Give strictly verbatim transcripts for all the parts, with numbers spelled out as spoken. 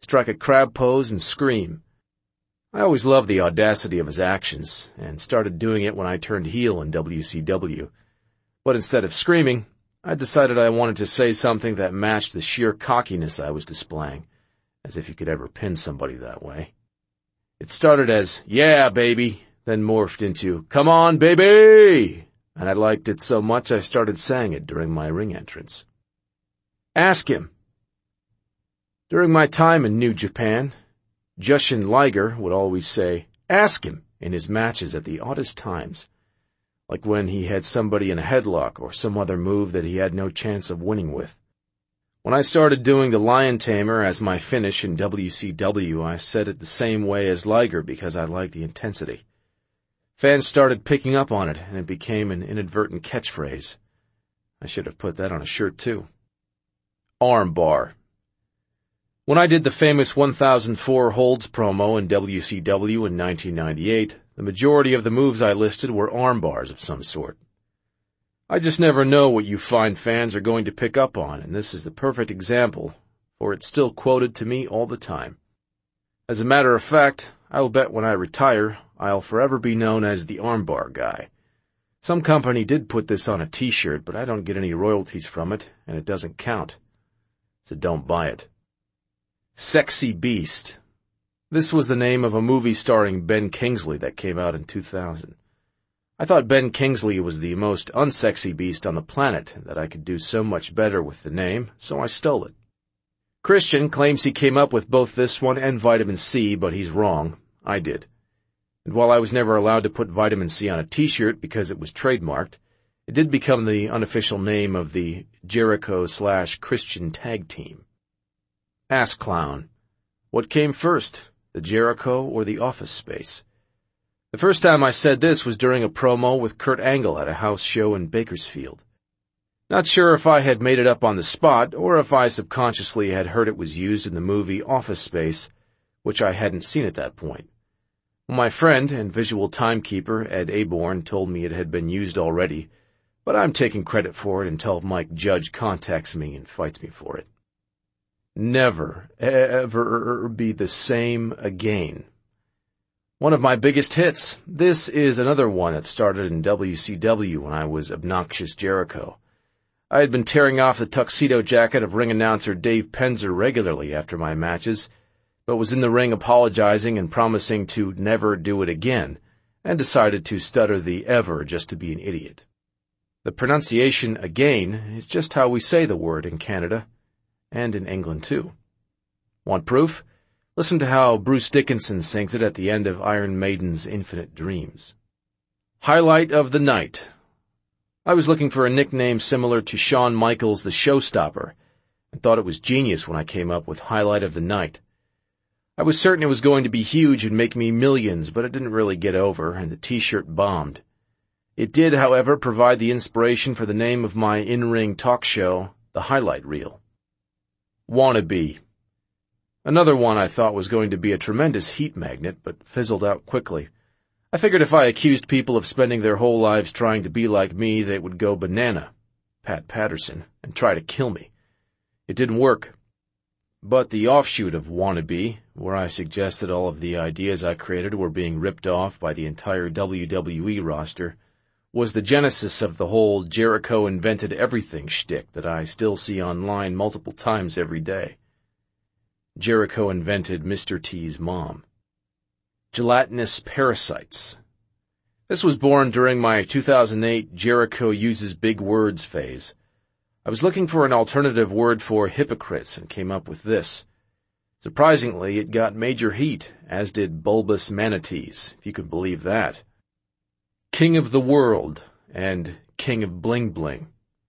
strike a crab pose, and scream. I always loved the audacity of his actions, and started doing it when I turned heel in W C W. But instead of screaming, I decided I wanted to say something that matched the sheer cockiness I was displaying, as if you could ever pin somebody that way. It started as, "Yeah, baby," then morphed into, "Come on, baby!" And I liked it so much I started saying it during my ring entrance. Ask him. During my time in New Japan, Jushin Liger would always say, "Ask him," in his matches at the oddest times, like when he had somebody in a headlock or some other move that he had no chance of winning with. When I started doing the Lion Tamer as my finish in W C W, I said it the same way as Liger because I liked the intensity. Fans started picking up on it, and it became an inadvertent catchphrase. I should have put that on a shirt, too. Arm bar. When I did the famous one thousand four holds promo in W C W in nineteen ninety-eight, the majority of the moves I listed were arm bars of some sort. I just never know what you find fans are going to pick up on, and this is the perfect example, for it's still quoted to me all the time. As a matter of fact, I'll bet when I retire, I'll forever be known as the armbar guy. Some company did put this on a t-shirt, but I don't get any royalties from it, and it doesn't count. So don't buy it. Sexy Beast. This was the name of a movie starring Ben Kingsley that came out in two thousand. I thought Ben Kingsley was the most unsexy beast on the planet, and that I could do so much better with the name, so I stole it. Christian claims he came up with both this one and Vitamin C, but he's wrong. I did. And while I was never allowed to put Vitamin C on a t-shirt because it was trademarked, it did become the unofficial name of the Jericho slash Christian tag team. Ass Clown. What came first, the Jericho or the Office Space? The first time I said this was during a promo with Kurt Angle at a house show in Bakersfield. Not sure if I had made it up on the spot or if I subconsciously had heard it was used in the movie Office Space, which I hadn't seen at that point. My friend and visual timekeeper, Ed Aborn, told me it had been used already, but I'm taking credit for it until Mike Judge contacts me and fights me for it. Never, ever be the same again. One of my biggest hits. This is another one that started in W C W when I was Obnoxious Jericho. I had been tearing off the tuxedo jacket of ring announcer Dave Penzer regularly after my matches, but was in the ring apologizing and promising to never do it again, and decided to stutter the ever just to be an idiot. The pronunciation again is just how we say the word in Canada, and in England too. Want proof? Listen to how Bruce Dickinson sings it at the end of Iron Maiden's Infinite Dreams. Highlight of the night. I was looking for a nickname similar to Shawn Michaels' The Showstopper, and thought it was genius when I came up with Highlight of the Night. I was certain it was going to be huge and make me millions, but it didn't really get over, and the t-shirt bombed. It did, however, provide the inspiration for the name of my in-ring talk show, The Highlight Reel. Wannabe. Another one I thought was going to be a tremendous heat magnet, but fizzled out quickly. I figured if I accused people of spending their whole lives trying to be like me, they would go banana, Pat Patterson, and try to kill me. It didn't work. But the offshoot of Wannabe, where I suggested all of the ideas I created were being ripped off by the entire W W E roster, was the genesis of the whole Jericho invented everything shtick that I still see online multiple times every day. Jericho invented Mister T's mom. Gelatinous parasites. This was born during my two thousand eight Jericho uses big words phase. I was looking for an alternative word for hypocrites and came up with this. Surprisingly, it got major heat, as did bulbous manatees, if you could believe that. King of the World and King of Bling Bling.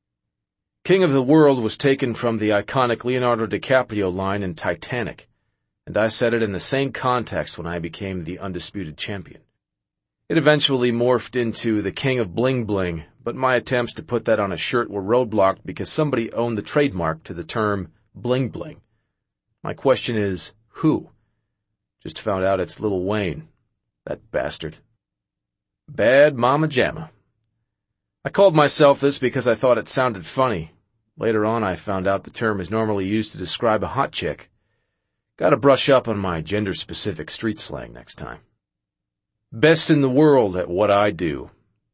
King of the World was taken from the iconic Leonardo DiCaprio line in Titanic, and I said it in the same context when I became the undisputed champion. It eventually morphed into the King of Bling Bling, but my attempts to put that on a shirt were roadblocked because somebody owned the trademark to the term bling bling. My question is, who? Just found out it's Lil Wayne. That bastard. Bad Mama Jamma. I called myself this because I thought it sounded funny. Later on I found out the term is normally used to describe a hot chick. Gotta brush up on my gender-specific street slang next time. Best in the world at what I do.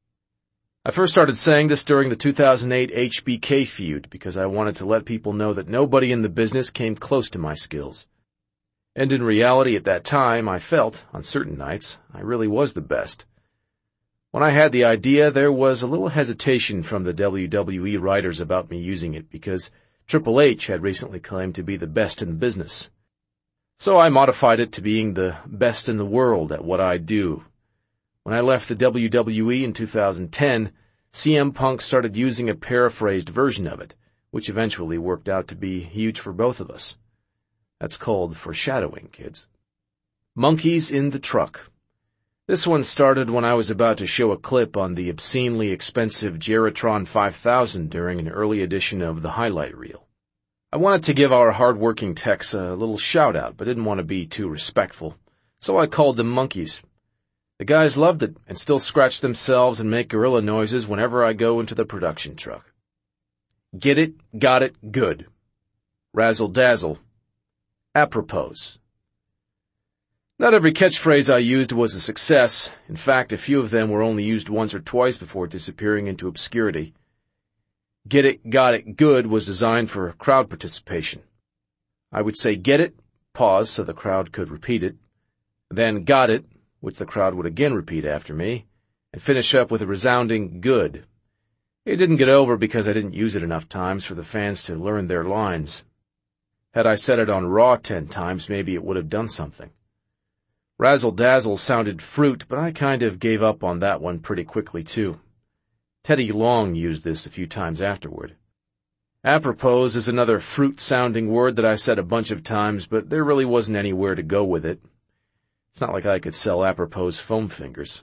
I first started saying this during the two thousand eight H B K feud because I wanted to let people know that nobody in the business came close to my skills. And in reality at that time, I felt, on certain nights, I really was the best. When I had the idea, there was a little hesitation from the W W E writers about me using it because Triple H had recently claimed to be the best in the business. So I modified it to being the best in the world at what I do. When I left the W W E in two thousand ten, C M Punk started using a paraphrased version of it, which eventually worked out to be huge for both of us. That's called foreshadowing, kids. Monkeys in the Truck. This one started when I was about to show a clip on the obscenely expensive Geratron five thousand during an early edition of the highlight reel. I wanted to give our hard-working techs a little shout-out, but didn't want to be too respectful, so I called them monkeys. The guys loved it and still scratch themselves and make gorilla noises whenever I go into the production truck. Get it, got it, good. Razzle-dazzle. Apropos. Not every catchphrase I used was a success. In fact, a few of them were only used once or twice before disappearing into obscurity. Get it, got it, good was designed for crowd participation. I would say get it, pause so the crowd could repeat it, then got it, which the crowd would again repeat after me, and finish up with a resounding good. It didn't get over because I didn't use it enough times for the fans to learn their lines. Had I said it on Raw ten times, maybe it would have done something. Razzle-dazzle sounded fruit, but I kind of gave up on that one pretty quickly, too. Teddy Long used this a few times afterward. Apropos is another fruit-sounding word that I said a bunch of times, but there really wasn't anywhere to go with it. It's not like I could sell Apropos foam fingers.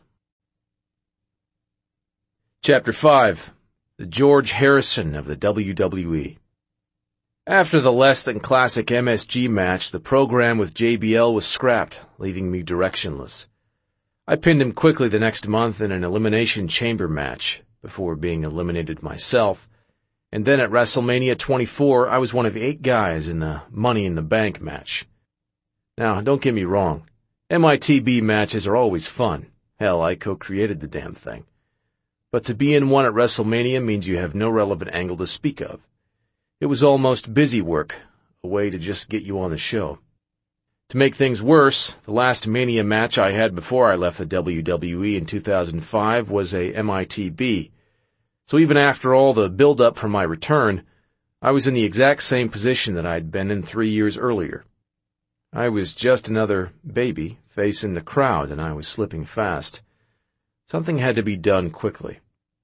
Chapter five. The George Harrison of the W W E. After the less-than-classic M S G match, the program with J B L was scrapped, leaving me directionless. I pinned him quickly the next month in an Elimination Chamber match, before being eliminated myself, and then at WrestleMania twenty-four, I was one of eight guys in the Money in the Bank match. Now, don't get me wrong, M I T B matches are always fun. Hell, I co-created the damn thing. But to be in one at WrestleMania means you have no relevant angle to speak of. It was almost busy work, a way to just get you on the show. To make things worse, the last Mania match I had before I left the W W E in two thousand five was a M I T B. So even after all the build-up for my return, I was in the exact same position that I'd been in three years earlier. I was just another baby facing the crowd, and I was slipping fast. Something had to be done quickly.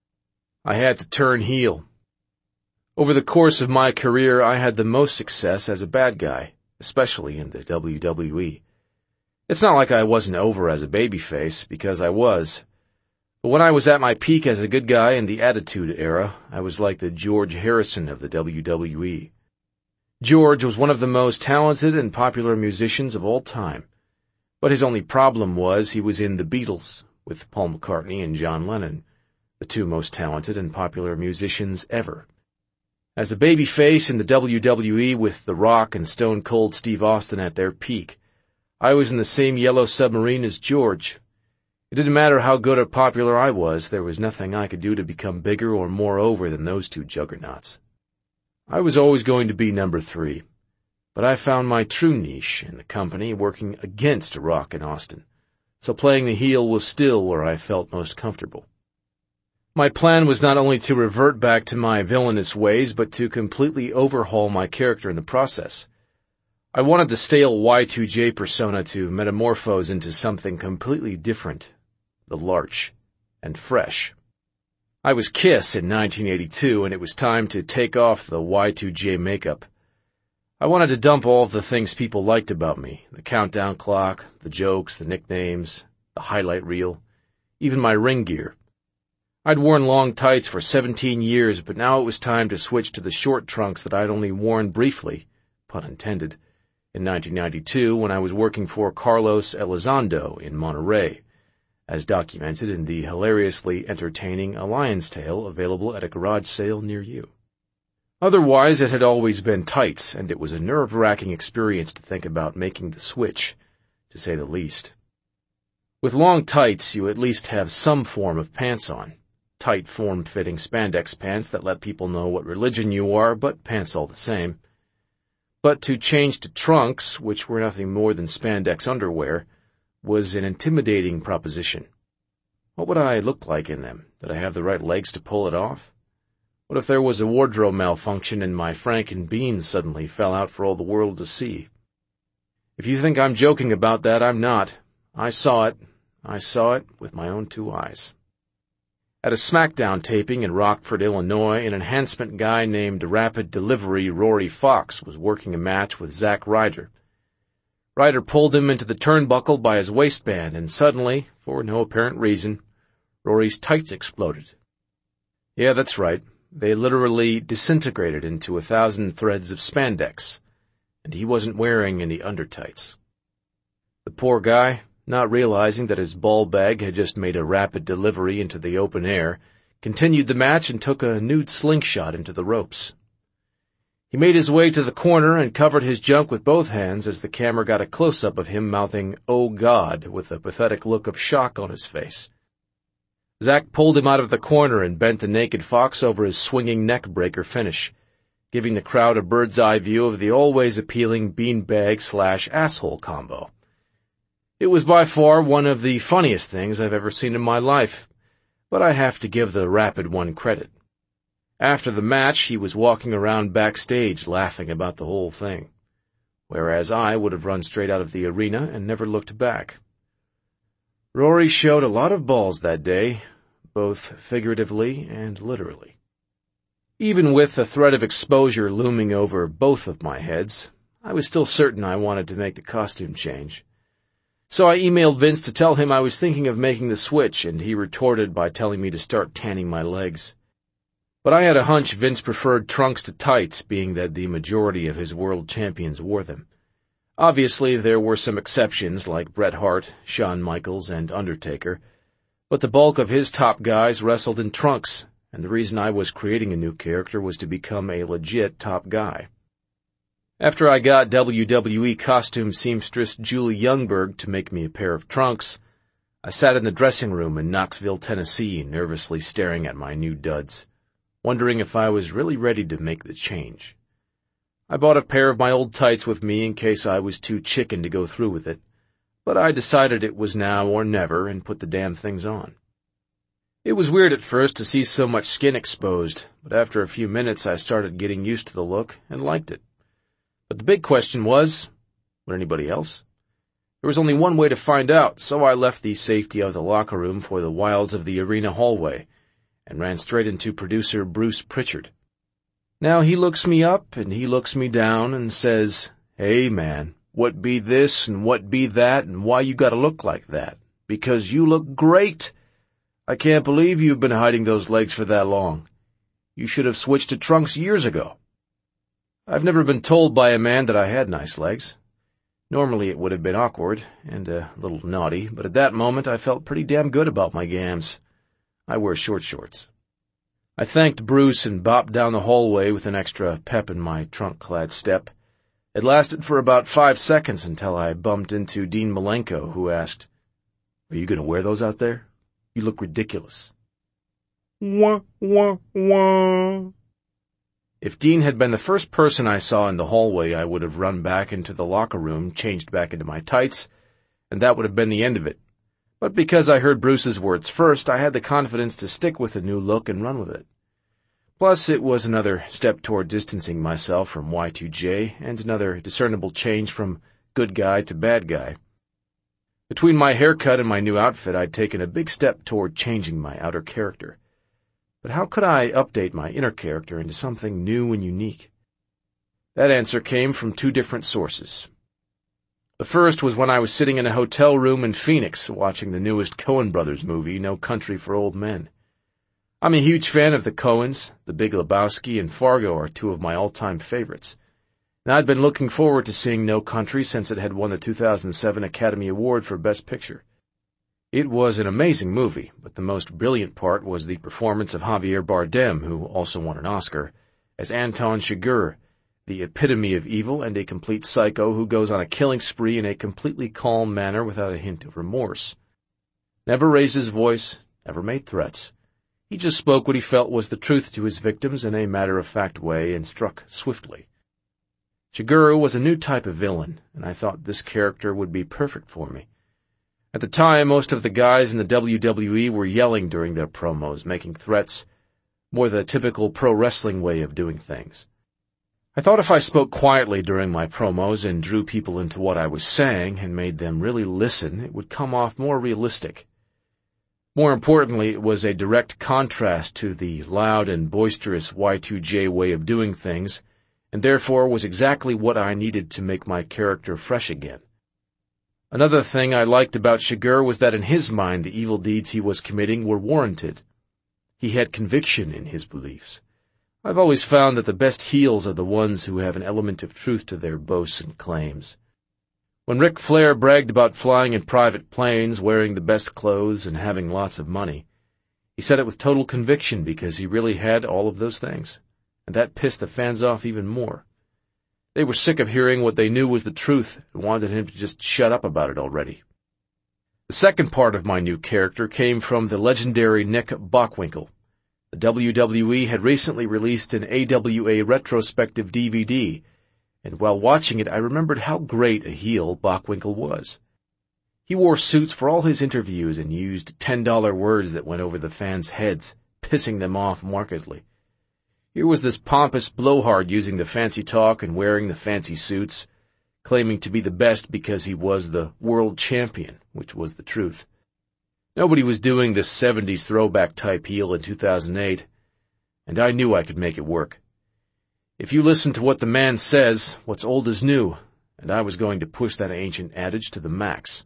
I had to turn heel. Over the course of my career, I had the most success as a bad guy, especially in the W W E. It's not like I wasn't over as a babyface, because I was. But when I was at my peak as a good guy in the Attitude Era, I was like the George Harrison of the W W E. George was one of the most talented and popular musicians of all time. But his only problem was he was in the Beatles, with Paul McCartney and John Lennon, the two most talented and popular musicians ever. As a babyface in the W W E with The Rock and Stone Cold Steve Austin at their peak, I was in the same yellow submarine as George. It didn't matter how good or popular I was, there was nothing I could do to become bigger or more over than those two juggernauts. I was always going to be number three, but I found my true niche in the company working against Rock and Austin, so playing the heel was still where I felt most comfortable. My plan was not only to revert back to my villainous ways, but to completely overhaul my character in the process. I wanted the stale Y two J persona to metamorphose into something completely different, the Larch, and fresh. I was Kiss in nineteen eighty-two, and it was time to take off the Y two J makeup. I wanted to dump all of the things people liked about me, the countdown clock, the jokes, the nicknames, the highlight reel, even my ring gear. I'd worn long tights for seventeen years, but now it was time to switch to the short trunks that I'd only worn briefly, pun intended, in nineteen ninety-two when I was working for Carlos Elizondo in Monterey, as documented in the hilariously entertaining A Lion's Tale available at a garage sale near you. Otherwise, it had always been tights, and it was a nerve-wracking experience to think about making the switch, to say the least. With long tights, you at least have some form of pants on. Tight, form-fitting spandex pants that let people know what religion you are, but pants all the same. But to change to trunks, which were nothing more than spandex underwear, was an intimidating proposition. What would I look like in them? Did I have the right legs to pull it off? What if there was a wardrobe malfunction and my Franken beans suddenly fell out for all the world to see? If you think I'm joking about that, I'm not. I saw it. I saw it with my own two eyes. At a SmackDown taping in Rockford, Illinois, an enhancement guy named Rapid Delivery Rory Fox was working a match with Zack Ryder. Ryder pulled him into the turnbuckle by his waistband, and suddenly, for no apparent reason, Rory's tights exploded. Yeah, that's right. They literally disintegrated into a thousand threads of spandex, and he wasn't wearing any undertights. The poor guy, not realizing that his ball bag had just made a rapid delivery into the open air, continued the match and took a nude slingshot into the ropes. He made his way to the corner and covered his junk with both hands as the camera got a close-up of him mouthing, "Oh God," with a pathetic look of shock on his face. Zack pulled him out of the corner and bent the naked Fox over his swinging neck-breaker finish, giving the crowd a bird's-eye view of the always appealing beanbag-slash-asshole combo. It was by far one of the funniest things I've ever seen in my life, but I have to give the Rapid one credit. After the match, he was walking around backstage laughing about the whole thing, whereas I would have run straight out of the arena and never looked back. Rory showed a lot of balls that day, both figuratively and literally. Even with the threat of exposure looming over both of my heads, I was still certain I wanted to make the costume change. So I emailed Vince to tell him I was thinking of making the switch, and he retorted by telling me to start tanning my legs. But I had a hunch Vince preferred trunks to tights, being that the majority of his world champions wore them. Obviously, there were some exceptions like Bret Hart, Shawn Michaels, and Undertaker, but the bulk of his top guys wrestled in trunks, and the reason I was creating a new character was to become a legit top guy. After I got W W E costume seamstress Julie Youngberg to make me a pair of trunks, I sat in the dressing room in Knoxville, Tennessee, nervously staring at my new duds, wondering if I was really ready to make the change. I bought a pair of my old tights with me in case I was too chicken to go through with it, but I decided it was now or never and put the damn things on. It was weird at first to see so much skin exposed, but after a few minutes I started getting used to the look and liked it. But the big question was, would anybody else? There was only one way to find out, so I left the safety of the locker room for the wilds of the arena hallway and ran straight into producer Bruce Pritchard. Now he looks me up and he looks me down and says, "Hey man, what be this and what be that and why you gotta look like that? Because you look great. I can't believe you've been hiding those legs for that long. You should have switched to trunks years ago." I've never been told by a man that I had nice legs. Normally it would have been awkward and a little naughty, but at that moment I felt pretty damn good about my gams. I wear short shorts. I thanked Bruce and bopped down the hallway with an extra pep in my trunk-clad step. It lasted for about five seconds until I bumped into Dean Malenko, who asked, "Are you going to wear those out there? You look ridiculous." Wah, wah, wah. If Dean had been the first person I saw in the hallway, I would have run back into the locker room, changed back into my tights, and that would have been the end of it. But because I heard Bruce's words first, I had the confidence to stick with the new look and run with it. Plus, it was another step toward distancing myself from Y two J, and another discernible change from good guy to bad guy. Between my haircut and my new outfit, I'd taken a big step toward changing my outer character. But how could I update my inner character into something new and unique? That answer came from two different sources. The first was when I was sitting in a hotel room in Phoenix watching the newest Coen Brothers movie, No Country for Old Men. I'm a huge fan of the Coens. The Big Lebowski and Fargo are two of my all-time favorites. And I'd been looking forward to seeing No Country since it had won the two thousand seven Academy Award for Best Picture. It was an amazing movie, but the most brilliant part was the performance of Javier Bardem, who also won an Oscar, as Anton Chigurh, the epitome of evil and a complete psycho who goes on a killing spree in a completely calm manner without a hint of remorse. Never raised his voice, never made threats. He just spoke what he felt was the truth to his victims in a matter-of-fact way and struck swiftly. Chigurh was a new type of villain, and I thought this character would be perfect for me. At the time, most of the guys in the W W E were yelling during their promos, making threats, more the typical pro wrestling way of doing things. I thought if I spoke quietly during my promos and drew people into what I was saying and made them really listen, it would come off more realistic. More importantly, it was a direct contrast to the loud and boisterous Y two J way of doing things, and therefore was exactly what I needed to make my character fresh again. Another thing I liked about Chigurh was that in his mind the evil deeds he was committing were warranted. He had conviction in his beliefs. I've always found that the best heels are the ones who have an element of truth to their boasts and claims. When Ric Flair bragged about flying in private planes, wearing the best clothes, and having lots of money, he said it with total conviction because he really had all of those things, and that pissed the fans off even more. They were sick of hearing what they knew was the truth and wanted him to just shut up about it already. The second part of my new character came from the legendary Nick Bockwinkel. The W W E had recently released an A W A retrospective D V D, and while watching it I remembered how great a heel Bockwinkel was. He wore suits for all his interviews and used ten dollar words that went over the fans' heads, pissing them off markedly. Here was this pompous blowhard using the fancy talk and wearing the fancy suits, claiming to be the best because he was the world champion, which was the truth. Nobody was doing this seventies throwback type heel in two thousand eight, and I knew I could make it work. If you listen to what the man says, what's old is new, and I was going to push that ancient adage to the max.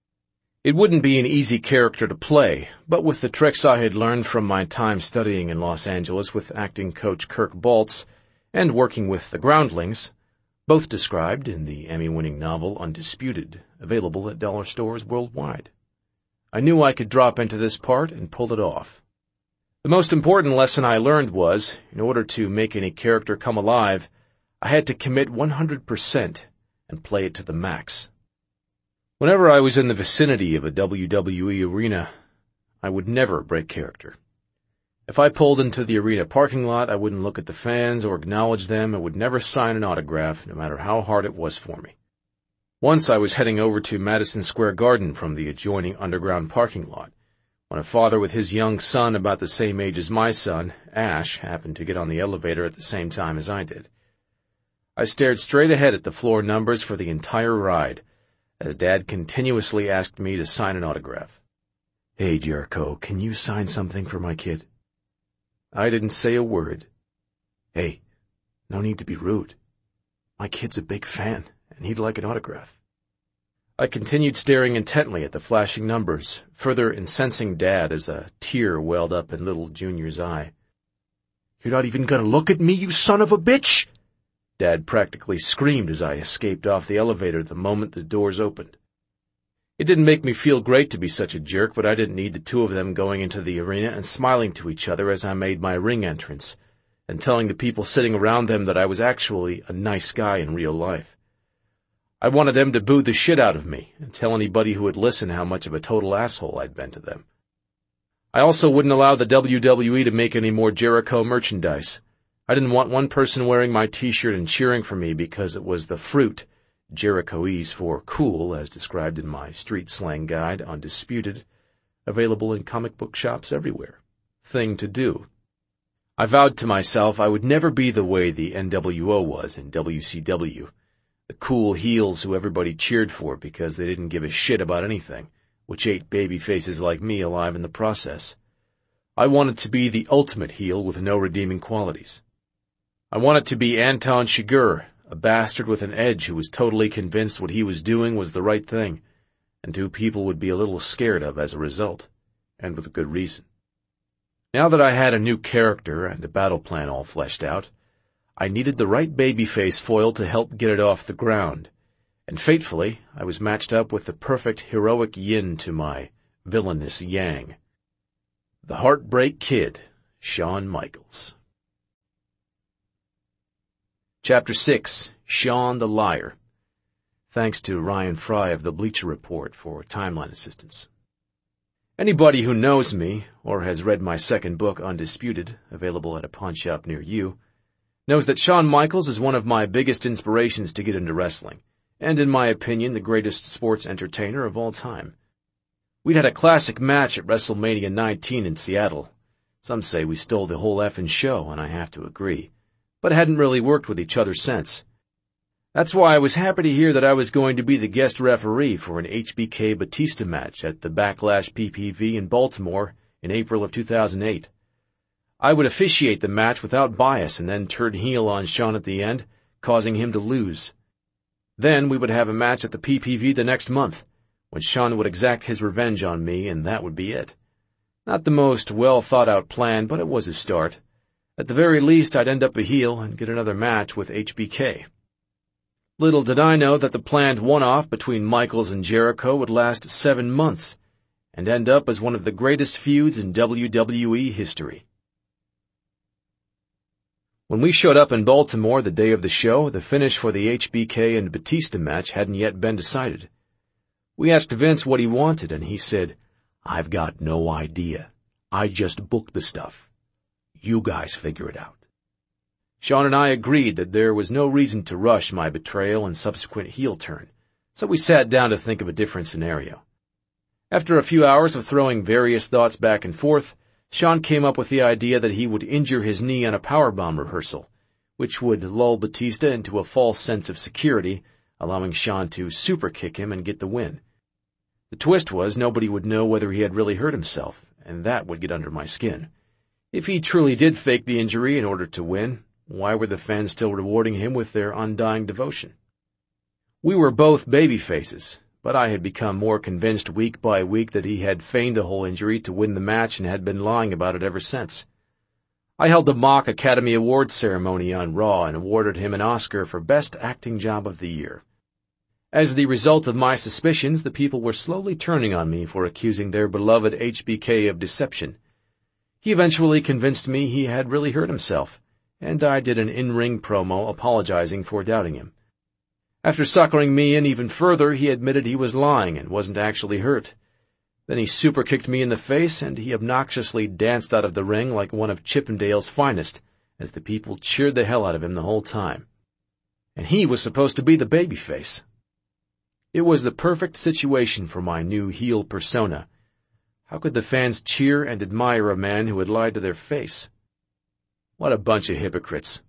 It wouldn't be an easy character to play, but with the tricks I had learned from my time studying in Los Angeles with acting coach Kirk Baltz and working with the Groundlings, both described in the Emmy-winning novel Undisputed, available at dollar stores worldwide, I knew I could drop into this part and pull it off. The most important lesson I learned was, in order to make any character come alive, I had to commit one hundred percent and play it to the max. Whenever I was in the vicinity of a W W E arena, I would never break character. If I pulled into the arena parking lot, I wouldn't look at the fans or acknowledge them and would never sign an autograph, no matter how hard it was for me. Once I was heading over to Madison Square Garden from the adjoining underground parking lot, when a father with his young son about the same age as my son, Ash, happened to get on the elevator at the same time as I did. I stared straight ahead at the floor numbers for the entire ride, as Dad continuously asked me to sign an autograph. "Hey, Jericho, can you sign something for my kid?" I didn't say a word. "Hey, no need to be rude. My kid's a big fan, and he'd like an autograph." I continued staring intently at the flashing numbers, further incensing Dad as a tear welled up in little Junior's eye. "You're not even gonna look at me, you son of a bitch!" Dad practically screamed as I escaped off the elevator the moment the doors opened. It didn't make me feel great to be such a jerk, but I didn't need the two of them going into the arena and smiling to each other as I made my ring entrance, and telling the people sitting around them that I was actually a nice guy in real life. I wanted them to boo the shit out of me and tell anybody who would listen how much of a total asshole I'd been to them. I also wouldn't allow the W W E to make any more Jericho merchandise. I didn't want one person wearing my t-shirt and cheering for me because it was the fruit, Jerichoese for cool, as described in my street slang guide, Undisputed, available in comic book shops everywhere. Thing to do. I vowed to myself I would never be the way the N W O was in W C W, the cool heels who everybody cheered for because they didn't give a shit about anything, which ate baby faces like me alive in the process. I wanted to be the ultimate heel with no redeeming qualities. I wanted to be Anton Chigurh, a bastard with an edge who was totally convinced what he was doing was the right thing, and who people would be a little scared of as a result, and with good reason. Now that I had a new character and a battle plan all fleshed out, I needed the right babyface foil to help get it off the ground, and fatefully I was matched up with the perfect heroic yin to my villainous yang. The Heartbreak Kid, Shawn Michaels. Chapter six, Shawn the Liar. Thanks to Ryan Fry of the Bleacher Report for timeline assistance. Anybody who knows me, or has read my second book, Undisputed, available at a pawn shop near you, knows that Shawn Michaels is one of my biggest inspirations to get into wrestling, and in my opinion, the greatest sports entertainer of all time. We'd had a classic match at WrestleMania nineteen in Seattle. Some say we stole the whole effing show, and I have to agree, but hadn't really worked with each other since. That's why I was happy to hear that I was going to be the guest referee for an H B K Batista match at the Backlash P P V in Baltimore in April of two thousand eight. I would officiate the match without bias and then turn heel on Shawn at the end, causing him to lose. Then we would have a match at the P P V the next month, when Shawn would exact his revenge on me, and that would be it. Not the most well-thought-out plan, but it was a start. At the very least, I'd end up a heel and get another match with H B K. Little did I know that the planned one-off between Michaels and Jericho would last seven months and end up as one of the greatest feuds in W W E history. When we showed up in Baltimore the day of the show, the finish for the H B K and Batista match hadn't yet been decided. We asked Vince what he wanted, and he said, "I've got no idea. I just booked the stuff. You guys figure it out." Shawn and I agreed that there was no reason to rush my betrayal and subsequent heel turn, so we sat down to think of a different scenario. After a few hours of throwing various thoughts back and forth, Shawn came up with the idea that he would injure his knee on a powerbomb rehearsal, which would lull Batista into a false sense of security, allowing Shawn to superkick him and get the win. The twist was nobody would know whether he had really hurt himself, and that would get under my skin. If he truly did fake the injury in order to win, why were the fans still rewarding him with their undying devotion? We were both baby faces, but I had become more convinced week by week that he had feigned the whole injury to win the match and had been lying about it ever since. I held the mock Academy Awards ceremony on Raw and awarded him an Oscar for Best Acting Job of the Year. As the result of my suspicions, the people were slowly turning on me for accusing their beloved H B K of deception. He eventually convinced me he had really hurt himself, and I did an in-ring promo apologizing for doubting him. After suckering me in even further, he admitted he was lying and wasn't actually hurt. Then he super-kicked me in the face, and he obnoxiously danced out of the ring like one of Chippendale's finest, as the people cheered the hell out of him the whole time. And he was supposed to be the babyface. It was the perfect situation for my new heel persona. How could the fans cheer and admire a man who had lied to their face? What a bunch of hypocrites.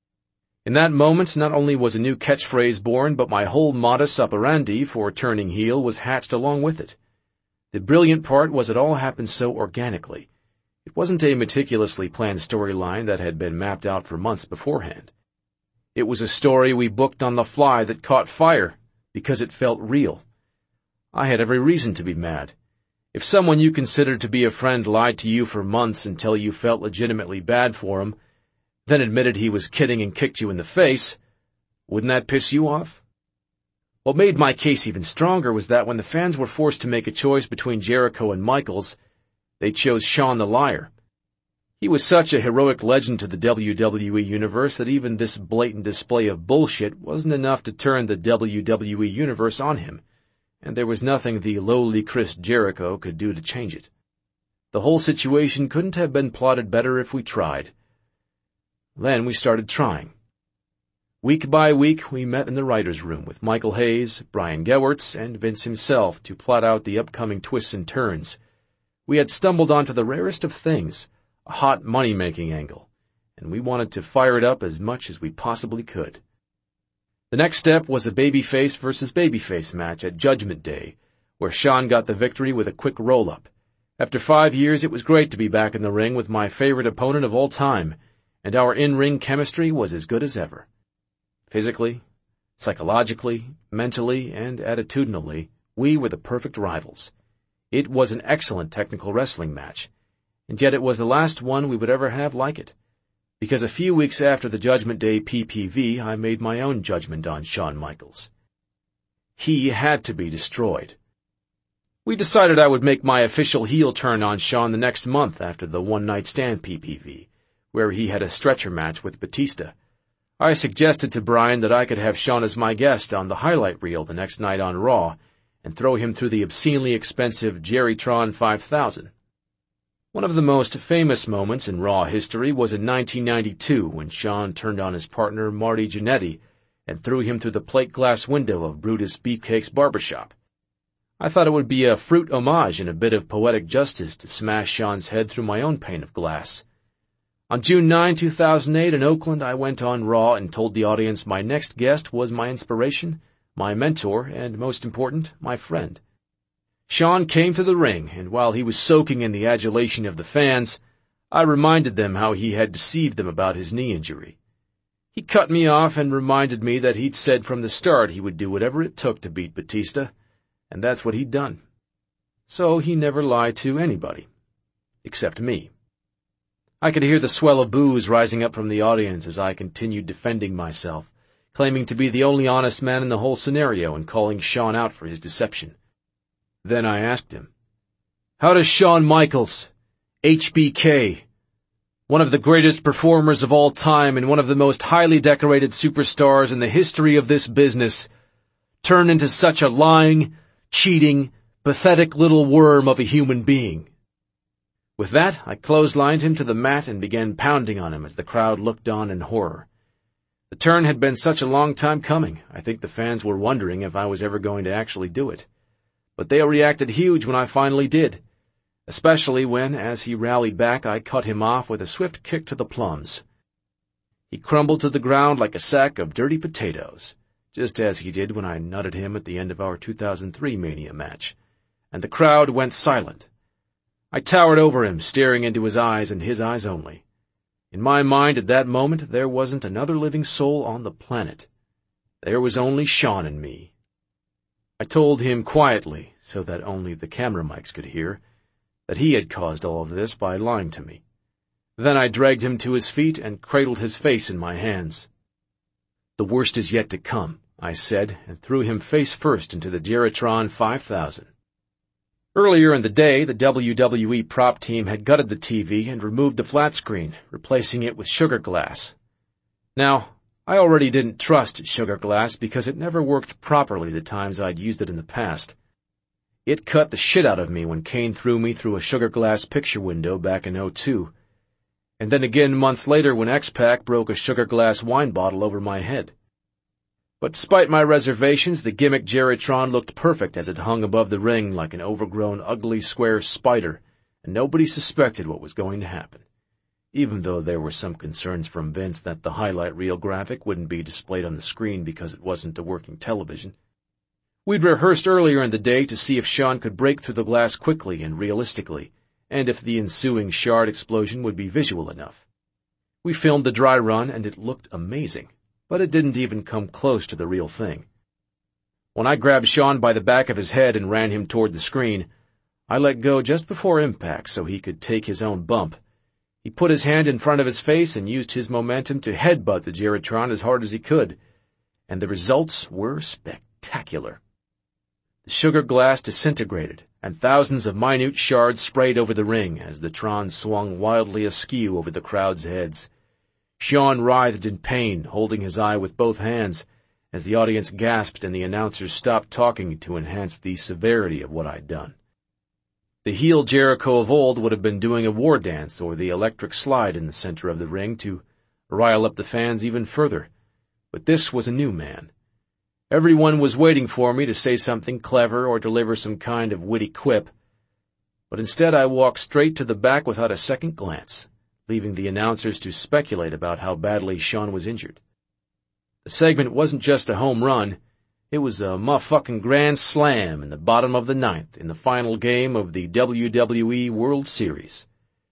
In that moment, not only was a new catchphrase born, but my whole modus operandi for turning heel was hatched along with it. The brilliant part was it all happened so organically. It wasn't a meticulously planned storyline that had been mapped out for months beforehand. It was a story we booked on the fly that caught fire because it felt real. I had every reason to be mad. If someone you considered to be a friend lied to you for months until you felt legitimately bad for him, then admitted he was kidding and kicked you in the face, wouldn't that piss you off? What made my case even stronger was that when the fans were forced to make a choice between Jericho and Michaels, they chose Shawn the Liar. He was such a heroic legend to the W W E universe that even this blatant display of bullshit wasn't enough to turn the W W E universe on him, and there was nothing the lowly Chris Jericho could do to change it. The whole situation couldn't have been plotted better if we tried. Then we started trying. Week by week, we met in the writer's room with Michael Hayes, Brian Gewirtz, and Vince himself to plot out the upcoming twists and turns. We had stumbled onto the rarest of things, a hot money-making angle, and we wanted to fire it up as much as we possibly could. The next step was a babyface versus babyface match at Judgment Day, where Shawn got the victory with a quick roll-up. After five years, it was great to be back in the ring with my favorite opponent of all time, and our in-ring chemistry was as good as ever. Physically, psychologically, mentally, and attitudinally, we were the perfect rivals. It was an excellent technical wrestling match, and yet it was the last one we would ever have like it. Because a few weeks after the Judgment Day P P V, I made my own judgment on Shawn Michaels. He had to be destroyed. We decided I would make my official heel turn on Shawn the next month after the One Night Stand P P V, where he had a stretcher match with Batista. I suggested to Brian that I could have Shawn as my guest on the highlight reel the next night on Raw and throw him through the obscenely expensive Jerrytron five thousand. One of the most famous moments in Raw history was in nineteen ninety-two when Shawn turned on his partner Marty Jannetty and threw him through the plate glass window of Brutus Beefcake's barbershop. I thought it would be a fruit homage and a bit of poetic justice to smash Shawn's head through my own pane of glass. On June ninth, two thousand eight, in Oakland, I went on Raw and told the audience my next guest was my inspiration, my mentor, and most important, my friend. Shawn came to the ring, and while he was soaking in the adulation of the fans, I reminded them how he had deceived them about his knee injury. He cut me off and reminded me that he'd said from the start he would do whatever it took to beat Batista, and that's what he'd done. So he never lied to anybody, except me. I could hear the swell of boos rising up from the audience as I continued defending myself, claiming to be the only honest man in the whole scenario and calling Shawn out for his deception. Then I asked him, "How does Shawn Michaels, H B K, one of the greatest performers of all time and one of the most highly decorated superstars in the history of this business, turn into such a lying, cheating, pathetic little worm of a human being?" With that, I clotheslined him to the mat and began pounding on him as the crowd looked on in horror. The turn had been such a long time coming, I think the fans were wondering if I was ever going to actually do it. But they reacted huge when I finally did, especially when, as he rallied back, I cut him off with a swift kick to the plums. He crumbled to the ground like a sack of dirty potatoes, just as he did when I nutted him at the end of our two thousand three Mania match, and the crowd went silent. I towered over him, staring into his eyes and his eyes only. In my mind at that moment, there wasn't another living soul on the planet. There was only Shawn and me. I told him quietly, so that only the camera mics could hear, that he had caused all of this by lying to me. Then I dragged him to his feet and cradled his face in my hands. "The worst is yet to come," I said, and threw him face first into the Jerrytron five thousand. Earlier in the day, the W W E prop team had gutted the T V and removed the flat screen, replacing it with sugar glass. Now, I already didn't trust sugar glass because it never worked properly the times I'd used it in the past. It cut the shit out of me when Kane threw me through a sugar glass picture window back in oh two, and then again months later when X-Pac broke a sugar glass wine bottle over my head. But despite my reservations, the gimmick Jerrytron looked perfect as it hung above the ring like an overgrown, ugly, square spider, and nobody suspected what was going to happen, even though there were some concerns from Vince that the highlight reel graphic wouldn't be displayed on the screen because it wasn't a working television. We'd rehearsed earlier in the day to see if Shawn could break through the glass quickly and realistically, and if the ensuing shard explosion would be visual enough. We filmed the dry run, and it looked amazing, but it didn't even come close to the real thing. When I grabbed Shawn by the back of his head and ran him toward the screen, I let go just before impact so he could take his own bump. He put his hand in front of his face and used his momentum to headbutt the Jerrytron as hard as he could, and the results were spectacular. The sugar glass disintegrated, and thousands of minute shards sprayed over the ring as the Tron swung wildly askew over the crowd's heads. Shawn writhed in pain, holding his eye with both hands, as the audience gasped and the announcers stopped talking to enhance the severity of what I'd done. The heel Jericho of old would have been doing a war dance or the electric slide in the center of the ring to rile up the fans even further, but this was a new man. Everyone was waiting for me to say something clever or deliver some kind of witty quip, but instead I walked straight to the back without a second glance, leaving the announcers to speculate about how badly Shawn was injured. The segment wasn't just a home run, it was a motherfucking grand slam in the bottom of the ninth in the final game of the W W E World Series.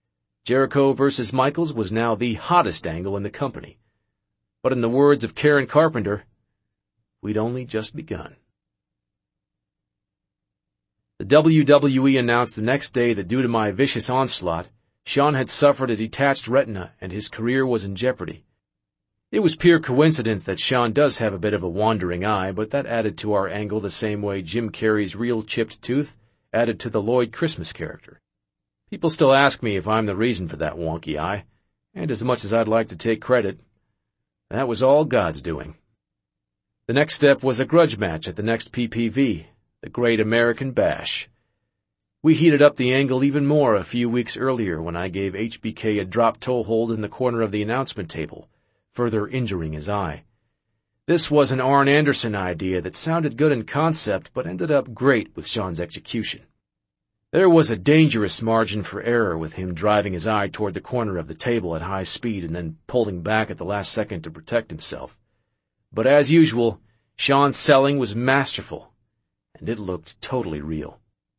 Jericho versus Michaels was now the hottest angle in the company, but in the words of Karen Carpenter, we'd only just begun. The W W E announced the next day that due to my vicious onslaught, Shawn had suffered a detached retina and his career was in jeopardy. It was pure coincidence that Shawn does have a bit of a wandering eye, but that added to our angle the same way Jim Carrey's real chipped tooth added to the Lloyd Christmas character. People still ask me if I'm the reason for that wonky eye, and as much as I'd like to take credit, That was all God's doing. The next step was a grudge match at the next P P V, the Great American Bash. We heated up the angle even more a few weeks earlier when I gave H B K a drop toe hold in the corner of the announcement table, further injuring his eye. This was an Arn Anderson idea that sounded good in concept but ended up great with Shawn's execution. There was a dangerous margin for error with him driving his eye toward the corner of the table at high speed and then pulling back at the last second to protect himself. But as usual, Shawn's selling was masterful, and it looked totally real.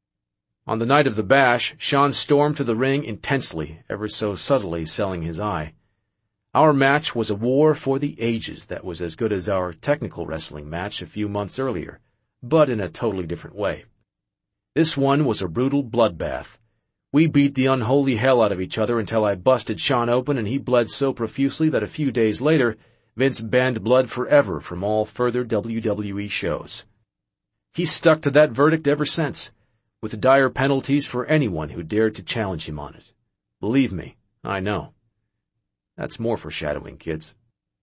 On the night of the bash, Shawn stormed to the ring intensely, ever so subtly selling his eye. Our match was a war for the ages that was as good as our technical wrestling match a few months earlier, but in a totally different way. This one was a brutal bloodbath. We beat the unholy hell out of each other until I busted Shawn open and he bled so profusely that a few days later, Vince banned blood forever from all further W W E shows. He's stuck to that verdict ever since, with dire penalties for anyone who dared to challenge him on it. Believe me, I know. That's more foreshadowing, kids.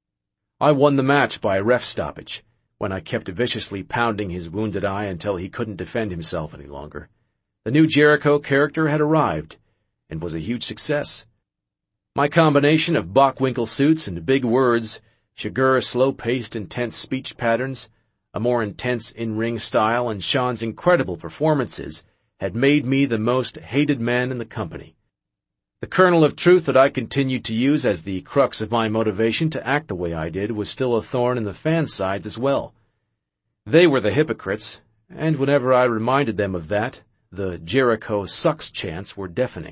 I won the match by ref stoppage, when I kept viciously pounding his wounded eye until he couldn't defend himself any longer. The new Jericho character had arrived, and was a huge success. My combination of Bockwinkel suits and big words, Sugar slow-paced, intense speech patterns, a more intense in-ring style, and Shawn's incredible performances had made me the most hated man in the company. The kernel of truth that I continued to use as the crux of my motivation to act the way I did was still a thorn in the fans' sides as well. They were the hypocrites, and whenever I reminded them of that, the Jericho sucks chants were deafening.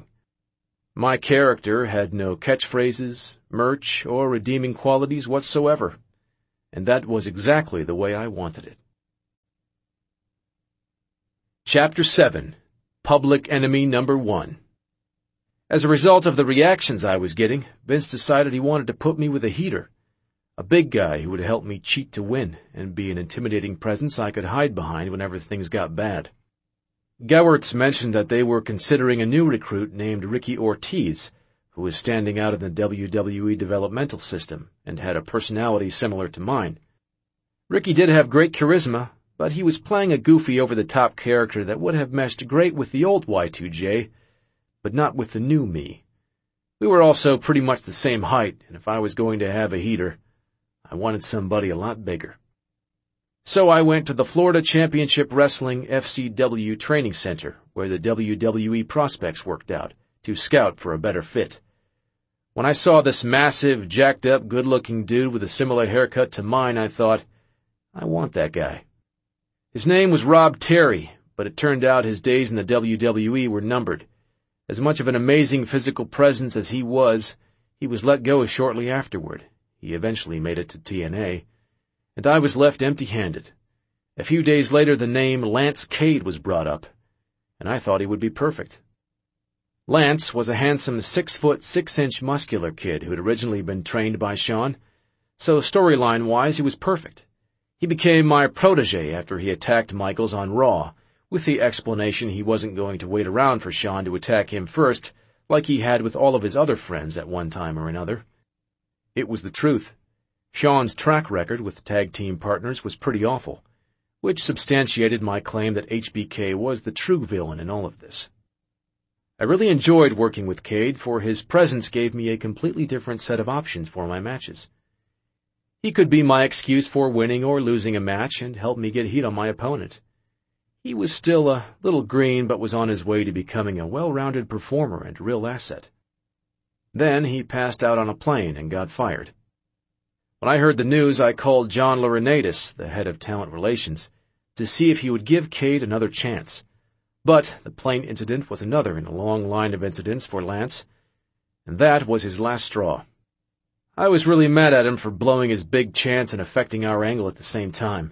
My character had no catchphrases, merch, or redeeming qualities whatsoever, and that was exactly the way I wanted it. Chapter seven. Public Enemy Number One. As a result of the reactions I was getting, Vince decided he wanted to put me with a heater, a big guy who would help me cheat to win and be an intimidating presence I could hide behind whenever things got bad. Gowertz mentioned that they were considering a new recruit named Ricky Ortiz, who was standing out in the W W E developmental system and had a personality similar to mine. Ricky did have great charisma, but he was playing a goofy over-the-top character that would have meshed great with the old Y two J, but not with the new me. We were also pretty much the same height, and if I was going to have a heater, I wanted somebody a lot bigger. So I went to the Florida Championship Wrestling F C W Training Center, where the W W E prospects worked out, to scout for a better fit. When I saw this massive, jacked-up, good-looking dude with a similar haircut to mine, I thought, I want that guy. His name was Rob Terry, but it turned out his days in the W W E were numbered. As much of an amazing physical presence as he was, he was let go shortly afterward. He eventually made it to T N A, and I was left empty-handed. A few days later, the name Lance Cade was brought up, and I thought he would be perfect. Lance was a handsome six-foot, six-inch muscular kid who had originally been trained by Shawn, so storyline-wise he was perfect. He became my protege after he attacked Michaels on Raw, with the explanation he wasn't going to wait around for Shawn to attack him first, like he had with all of his other friends at one time or another. It was the truth. Shawn's track record with tag team partners was pretty awful, which substantiated my claim that H B K was the true villain in all of this. I really enjoyed working with Cade, for his presence gave me a completely different set of options for my matches. He could be my excuse for winning or losing a match and help me get heat on my opponent. He was still a little green, but was on his way to becoming a well-rounded performer and real asset. Then he passed out on a plane and got fired. When I heard the news, I called John Laurinaitis, the head of talent relations, to see if he would give Cade another chance. But the plane incident was another in a long line of incidents for Lance, and that was his last straw. I was really mad at him for blowing his big chance and affecting our angle at the same time.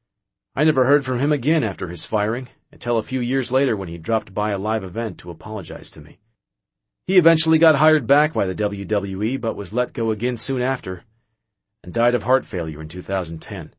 I never heard from him again after his firing, until a few years later when he dropped by a live event to apologize to me. He eventually got hired back by the W W E, but was let go again soon after, and died of heart failure in two thousand ten.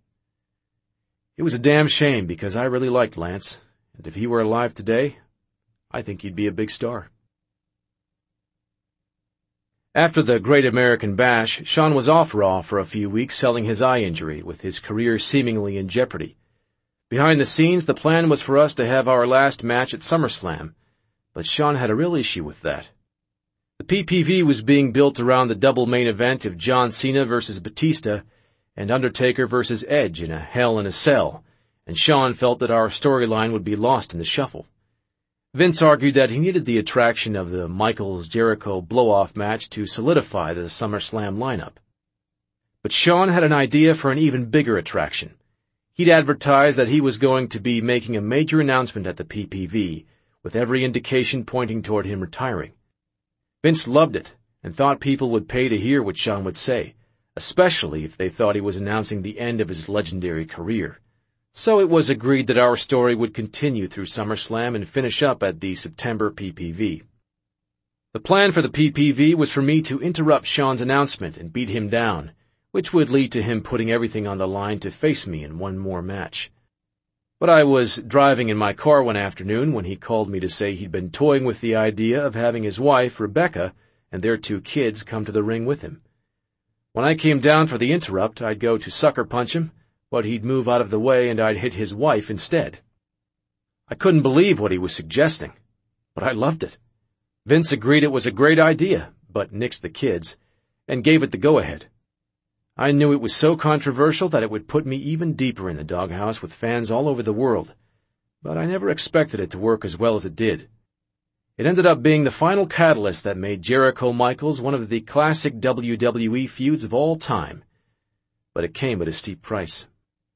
It was a damn shame, because I really liked Lance, and if he were alive today, I think he'd be a big star. After the Great American Bash, Shawn was off Raw for a few weeks selling his eye injury, with his career seemingly in jeopardy. Behind the scenes, the plan was for us to have our last match at SummerSlam, but Shawn had a real issue with that. The P P V was being built around the double main event of John Cena versus Batista and Undertaker versus Edge in a Hell in a Cell, and Shawn felt that our storyline would be lost in the shuffle. Vince argued that he needed the attraction of the Michaels-Jericho blow-off match to solidify the SummerSlam lineup. But Shawn had an idea for an even bigger attraction. He'd advertised that he was going to be making a major announcement at the P P V, with every indication pointing toward him retiring. Vince loved it, and thought people would pay to hear what Shawn would say, especially if they thought he was announcing the end of his legendary career. So it was agreed that our story would continue through SummerSlam and finish up at the September P P V. The plan for the P P V was for me to interrupt Shawn's announcement and beat him down, which would lead to him putting everything on the line to face me in one more match. But I was driving in my car one afternoon when he called me to say he'd been toying with the idea of having his wife, Rebecca, and their two kids come to the ring with him. When I came down for the interrupt, I'd go to sucker punch him, but he'd move out of the way and I'd hit his wife instead. I couldn't believe what he was suggesting, but I loved it. Vince agreed it was a great idea, but nixed the kids, and gave it the go-ahead. I knew it was so controversial that it would put me even deeper in the doghouse with fans all over the world, but I never expected it to work as well as it did. It ended up being the final catalyst that made Jericho-Michaels one of the classic W W E feuds of all time, but it came at a steep price.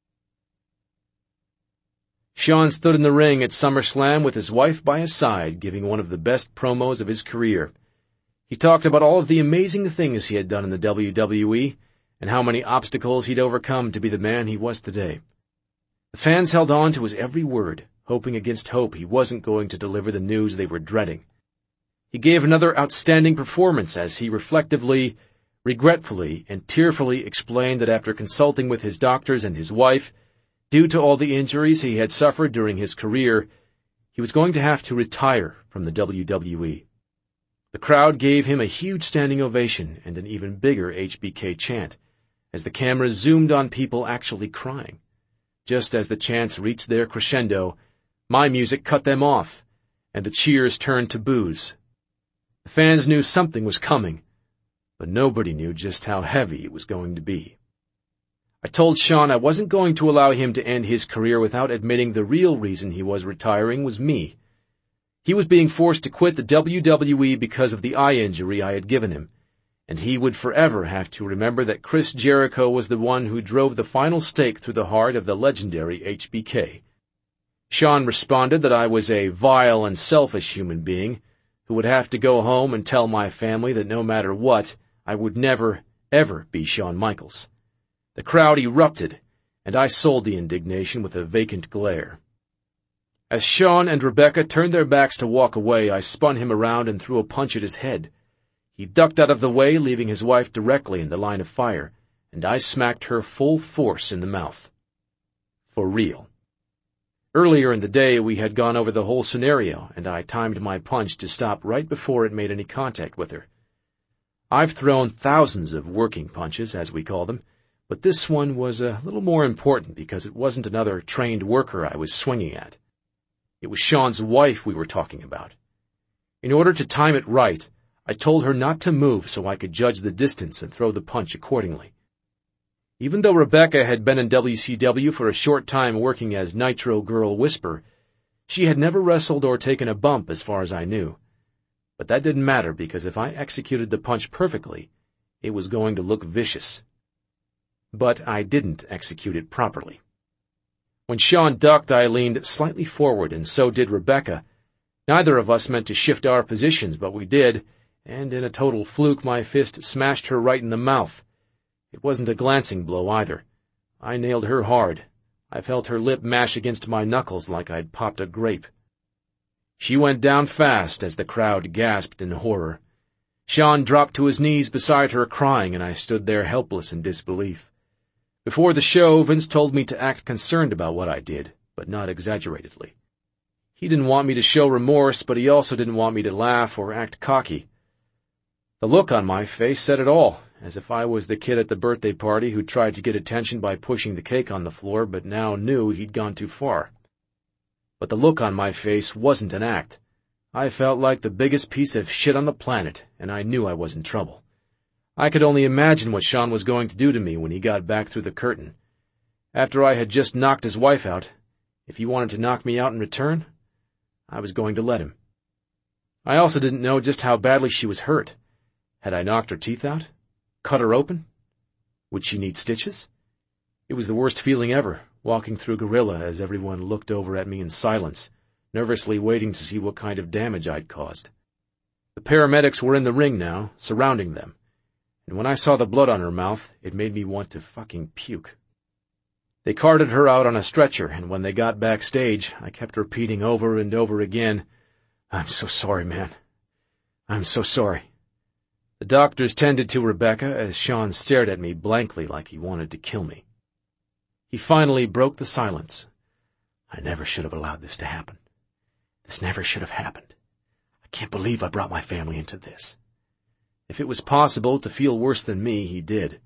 Shawn stood in the ring at SummerSlam with his wife by his side, giving one of the best promos of his career. He talked about all of the amazing things he had done in the W W E, and how many obstacles he'd overcome to be the man he was today. The fans held on to his every word, hoping against hope he wasn't going to deliver the news they were dreading. He gave another outstanding performance as he reflectively, regretfully, and tearfully explained that after consulting with his doctors and his wife, due to all the injuries he had suffered during his career, he was going to have to retire from the W W E. The crowd gave him a huge standing ovation and an even bigger H B K chant, as the camera zoomed on people actually crying. Just as the chants reached their crescendo, my music cut them off, and the cheers turned to boos. The fans knew something was coming, but nobody knew just how heavy it was going to be. I told Shawn I wasn't going to allow him to end his career without admitting the real reason he was retiring was me. He was being forced to quit the W W E because of the eye injury I had given him, and he would forever have to remember that Chris Jericho was the one who drove the final stake through the heart of the legendary H B K. Shawn responded that I was a vile and selfish human being who would have to go home and tell my family that no matter what, I would never, ever be Shawn Michaels. The crowd erupted, and I sold the indignation with a vacant glare. As Shawn and Rebecca turned their backs to walk away, I spun him around and threw a punch at his head. He ducked out of the way, leaving his wife directly in the line of fire, and I smacked her full force in the mouth. For real. Earlier in the day, we had gone over the whole scenario, and I timed my punch to stop right before it made any contact with her. I've thrown thousands of working punches, as we call them, but this one was a little more important because it wasn't another trained worker I was swinging at. It was Shawn's wife we were talking about. In order to time it right, I told her not to move so I could judge the distance and throw the punch accordingly. Even though Rebecca had been in W C W for a short time working as Nitro Girl Whisper, she had never wrestled or taken a bump as far as I knew. But that didn't matter because if I executed the punch perfectly, it was going to look vicious. But I didn't execute it properly. When Shawn ducked, I leaned slightly forward, and so did Rebecca. Neither of us meant to shift our positions, but we did, and in a total fluke my fist smashed her right in the mouth. It wasn't a glancing blow either. I nailed her hard. I felt her lip mash against my knuckles like I'd popped a grape. She went down fast as the crowd gasped in horror. Shawn dropped to his knees beside her crying, and I stood there helpless in disbelief. Before the show, Vince told me to act concerned about what I did, but not exaggeratedly. He didn't want me to show remorse, but he also didn't want me to laugh or act cocky. The look on my face said it all, as if I was the kid at the birthday party who tried to get attention by pushing the cake on the floor but now knew he'd gone too far. But the look on my face wasn't an act. I felt like the biggest piece of shit on the planet, and I knew I was in trouble. I could only imagine what Sean was going to do to me when he got back through the curtain. After I had just knocked his wife out, if he wanted to knock me out in return, I was going to let him. I also didn't know just how badly she was hurt. Had I knocked her teeth out? Cut her open? Would she need stitches? It was the worst feeling ever, walking through Gorilla as everyone looked over at me in silence, nervously waiting to see what kind of damage I'd caused. The paramedics were in the ring now, surrounding them, and when I saw the blood on her mouth, it made me want to fucking puke. They carted her out on a stretcher, and when they got backstage, I kept repeating over and over again, "I'm so sorry, man. I'm so sorry." The doctors tended to Rebecca as Sean stared at me blankly like he wanted to kill me. He finally broke the silence. "I never should have allowed this to happen. This never should have happened. I can't believe I brought my family into this." If it was possible to feel worse than me, he did.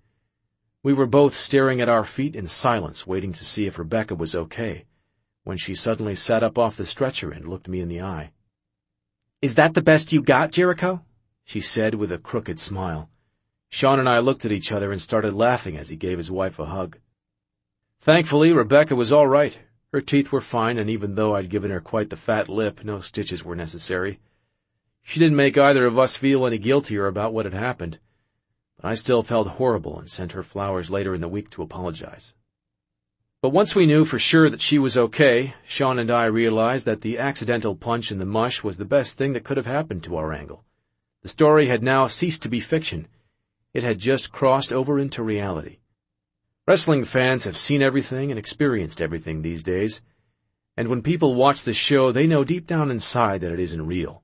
We were both staring at our feet in silence, waiting to see if Rebecca was okay, when she suddenly sat up off the stretcher and looked me in the eye. "Is that the best you got, Jericho?" she said with a crooked smile. Sean and I looked at each other and started laughing as he gave his wife a hug. Thankfully, Rebecca was all right. Her teeth were fine, and even though I'd given her quite the fat lip, no stitches were necessary. She didn't make either of us feel any guiltier about what had happened, but I still felt horrible and sent her flowers later in the week to apologize. But once we knew for sure that she was okay, Sean and I realized that the accidental punch in the mush was the best thing that could have happened to our angle. The story had now ceased to be fiction. It had just crossed over into reality. Wrestling fans have seen everything and experienced everything these days, and when people watch the show, they know deep down inside that it isn't real.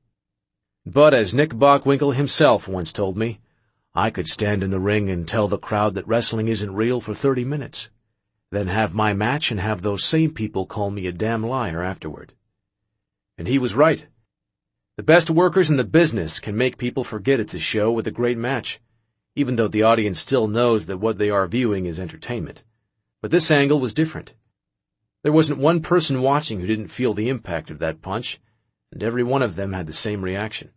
But as Nick Bockwinkel himself once told me, I could stand in the ring and tell the crowd that wrestling isn't real for thirty minutes, then have my match and have those same people call me a damn liar afterward. And he was right. The best workers in the business can make people forget it's a show with a great match, even though the audience still knows that what they are viewing is entertainment. But this angle was different. There wasn't one person watching who didn't feel the impact of that punch, and every one of them had the same reaction.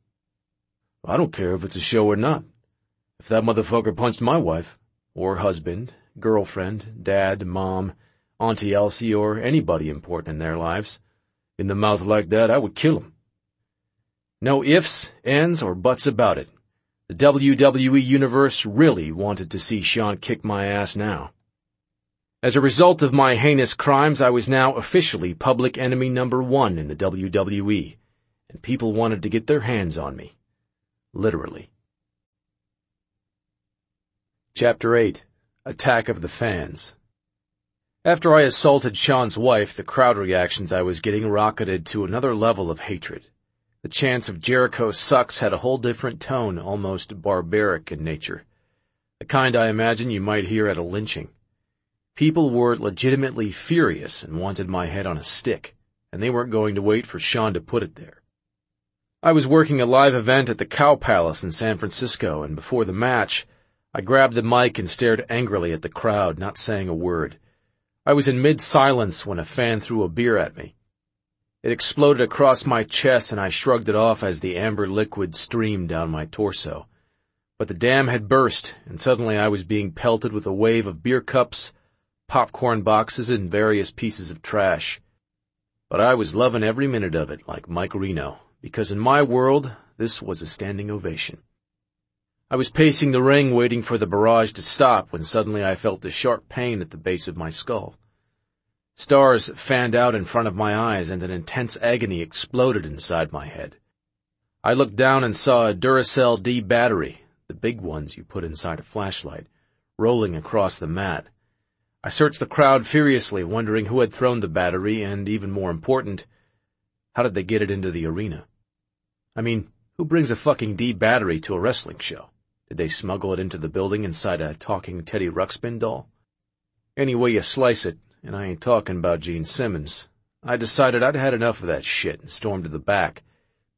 "I don't care if it's a show or not. If that motherfucker punched my wife, or husband, girlfriend, dad, mom, Auntie Elsie, or anybody important in their lives, in the mouth like that, I would kill him." No ifs, ands, or buts about it. The W W E Universe really wanted to see Sean kick my ass now. As a result of my heinous crimes, I was now officially public enemy number one in the W W E, and people wanted to get their hands on me. Literally. Chapter eight. Attack of the Fans. After I assaulted Sean's wife, the crowd reactions I was getting rocketed to another level of hatred. The chants of "Jericho sucks" had a whole different tone, almost barbaric in nature. The kind I imagine you might hear at a lynching. People were legitimately furious and wanted my head on a stick, and they weren't going to wait for Sean to put it there. I was working a live event at the Cow Palace in San Francisco, and before the match, I grabbed the mic and stared angrily at the crowd, not saying a word. I was in mid-silence when a fan threw a beer at me. It exploded across my chest, and I shrugged it off as the amber liquid streamed down my torso. But the dam had burst, and suddenly I was being pelted with a wave of beer cups, popcorn boxes, and various pieces of trash. But I was loving every minute of it, like Mike Reno, because in my world, this was a standing ovation. I was pacing the ring waiting for the barrage to stop when suddenly I felt a sharp pain at the base of my skull. Stars fanned out in front of my eyes, and an intense agony exploded inside my head. I looked down and saw a Duracell D battery, the big ones you put inside a flashlight, rolling across the mat. I searched the crowd furiously, wondering who had thrown the battery, and even more important, how did they get it into the arena? I mean, who brings a fucking D battery to a wrestling show? Did they smuggle it into the building inside a talking Teddy Ruxpin doll? Any way you slice it, and I ain't talking about Gene Simmons, I decided I'd had enough of that shit and stormed to the back,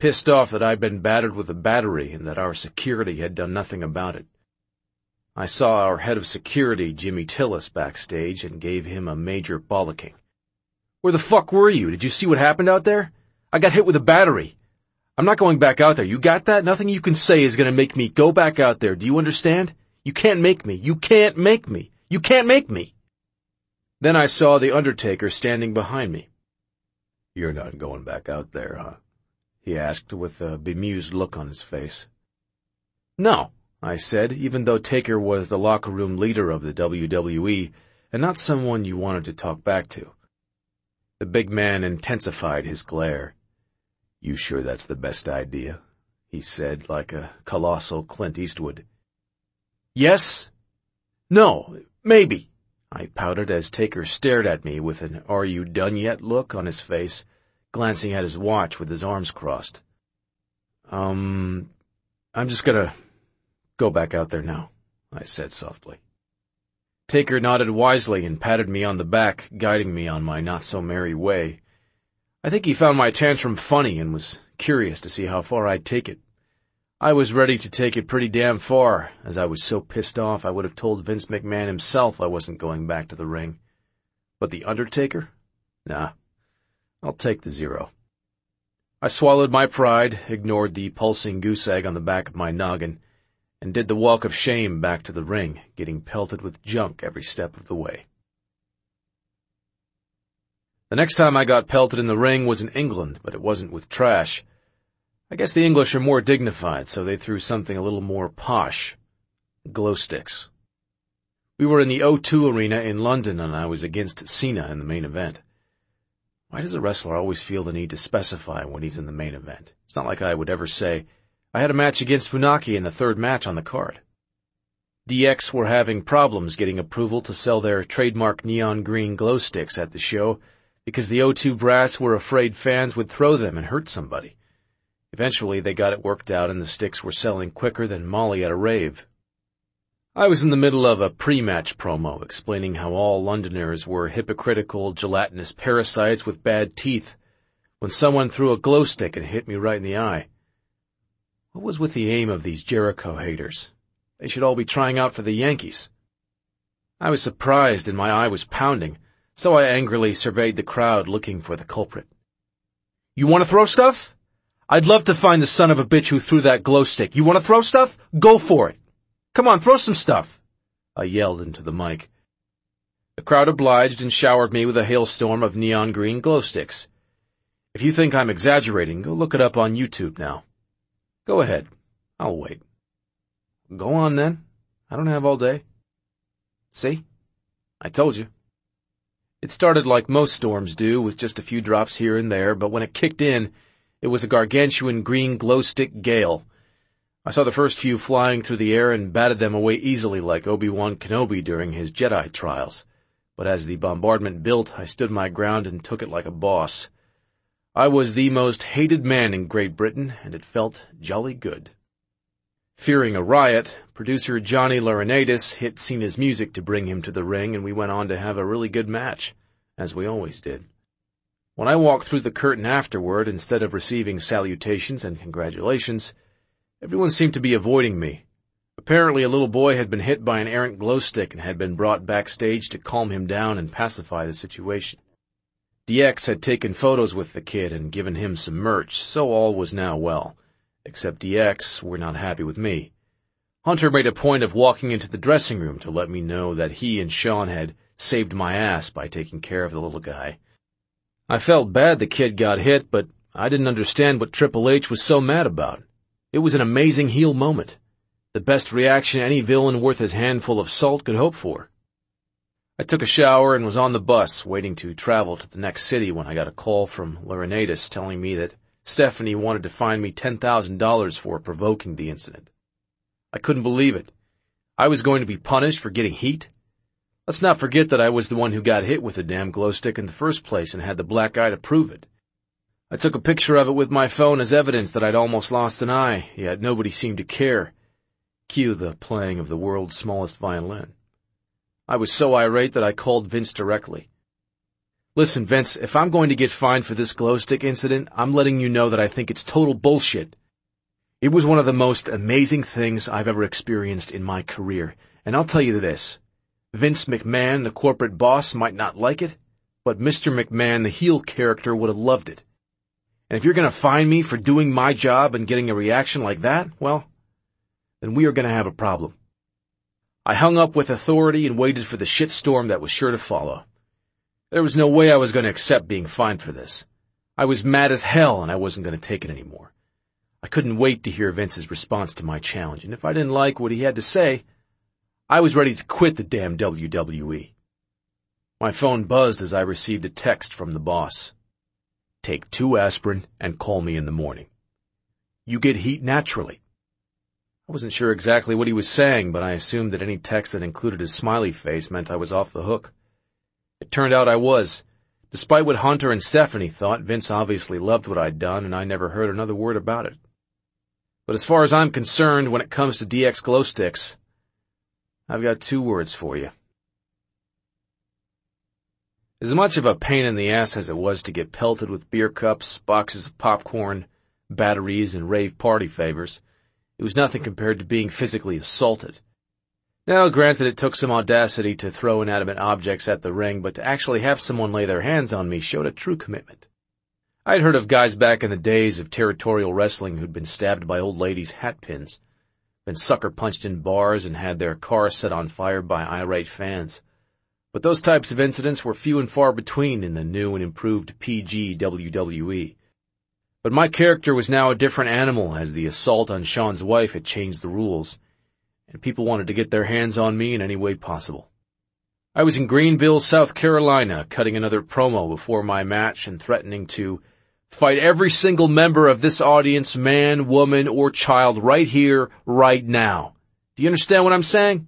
pissed off that I'd been battered with a battery and that our security had done nothing about it. I saw our head of security, Jimmy Tillis, backstage and gave him a major bollocking. "Where the fuck were you? Did you see what happened out there? I got hit with a battery. I'm not going back out there. You got that? Nothing you can say is going to make me go back out there. Do you understand? You can't make me. You can't make me. You can't make me." Then I saw the Undertaker standing behind me. "You're not going back out there, huh?" he asked with a bemused look on his face. "No," I said, even though Taker was the locker room leader of the W W E and not someone you wanted to talk back to. The big man intensified his glare. "You sure that's the best idea?" he said, like a colossal Clint Eastwood. "Yes? No, maybe," I pouted as Taker stared at me with an "are you done yet" look on his face, glancing at his watch with his arms crossed. Um, I'm just gonna go back out there now," I said softly. Taker nodded wisely and patted me on the back, guiding me on my not-so-merry way. I think he found my tantrum funny and was curious to see how far I'd take it. I was ready to take it pretty damn far, as I was so pissed off I would have told Vince McMahon himself I wasn't going back to the ring. But the Undertaker? Nah, I'll take the zero. I swallowed my pride, ignored the pulsing goose egg on the back of my noggin, and did the walk of shame back to the ring, getting pelted with junk every step of the way. The next time I got pelted in the ring was in England, but it wasn't with trash. I guess the English are more dignified, so they threw something a little more posh. Glow sticks. We were in the O two Arena in London, and I was against Cena in the main event. Why does a wrestler always feel the need to specify when he's in the main event? It's not like I would ever say, "I had a match against Funaki in the third match on the card." D X were having problems getting approval to sell their trademark neon green glow sticks at the show because the O two brass were afraid fans would throw them and hurt somebody. Eventually, they got it worked out and the sticks were selling quicker than Molly at a rave. I was in the middle of a pre-match promo explaining how all Londoners were hypocritical, gelatinous parasites with bad teeth when someone threw a glow stick and hit me right in the eye. What was with the aim of these Jericho haters? They should all be trying out for the Yankees. I was surprised and my eye was pounding, so I angrily surveyed the crowd looking for the culprit. "You want to throw stuff? I'd love to find the son of a bitch who threw that glow stick. You want to throw stuff? Go for it. Come on, throw some stuff," I yelled into the mic. The crowd obliged and showered me with a hailstorm of neon green glow sticks. If you think I'm exaggerating, go look it up on YouTube now. Go ahead. I'll wait. Go on then. I don't have all day. See? I told you. It started like most storms do, with just a few drops here and there, but when it kicked in, it was a gargantuan green glow-stick gale. I saw the first few flying through the air and batted them away easily like Obi-Wan Kenobi during his Jedi trials. But as the bombardment built, I stood my ground and took it like a boss. I was the most hated man in Great Britain, and it felt jolly good. Fearing a riot, producer Johnny Laurinaitis hit Cena's music to bring him to the ring, and we went on to have a really good match, as we always did. When I walked through the curtain afterward, instead of receiving salutations and congratulations, everyone seemed to be avoiding me. Apparently a little boy had been hit by an errant glow stick and had been brought backstage to calm him down and pacify the situation. D X had taken photos with the kid and given him some merch, so all was now well. Except D X were not happy with me. Hunter made a point of walking into the dressing room to let me know that he and Sean had saved my ass by taking care of the little guy. I felt bad the kid got hit, but I didn't understand what Triple H was so mad about. It was an amazing heel moment. The best reaction any villain worth his handful of salt could hope for. I took a shower and was on the bus, waiting to travel to the next city when I got a call from Laurinaitis telling me that Stephanie wanted to fine me ten thousand dollars for provoking the incident. I couldn't believe it. I was going to be punished for getting heat? Let's not forget that I was the one who got hit with the damn glow stick in the first place and had the black eye to prove it. I took a picture of it with my phone as evidence that I'd almost lost an eye, yet nobody seemed to care. Cue the playing of the world's smallest violin. I was so irate that I called Vince directly. Listen, Vince, if I'm going to get fined for this glow stick incident, I'm letting you know that I think it's total bullshit. It was one of the most amazing things I've ever experienced in my career, and I'll tell you this. Vince McMahon, the corporate boss, might not like it, but Mister McMahon, the heel character, would have loved it. And if you're going to fine me for doing my job and getting a reaction like that, well, then we are going to have a problem. I hung up with authority and waited for the shitstorm that was sure to follow. There was no way I was going to accept being fined for this. I was mad as hell, and I wasn't going to take it anymore. I couldn't wait to hear Vince's response to my challenge, and if I didn't like what he had to say, I was ready to quit the damn W W E. My phone buzzed as I received a text from the boss. Take two aspirin and call me in the morning. You get heat naturally. I wasn't sure exactly what he was saying, but I assumed that any text that included a smiley face meant I was off the hook. It turned out I was. Despite what Hunter and Stephanie thought, Vince obviously loved what I'd done, and I never heard another word about it. But as far as I'm concerned, when it comes to D X glow sticks, I've got two words for you. As much of a pain in the ass as it was to get pelted with beer cups, boxes of popcorn, batteries, and rave party favors, it was nothing compared to being physically assaulted. Now, granted, it took some audacity to throw inanimate objects at the ring, but to actually have someone lay their hands on me showed a true commitment. I'd heard of guys back in the days of territorial wrestling who'd been stabbed by old ladies' hat pins, been sucker-punched in bars, and had their cars set on fire by irate fans. But those types of incidents were few and far between in the new and improved P G W W E. But my character was now a different animal, as the assault on Sean's wife had changed the rules, and people wanted to get their hands on me in any way possible. I was in Greenville, South Carolina, cutting another promo before my match and threatening to fight every single member of this audience, man, woman, or child, right here, right now. Do you understand what I'm saying?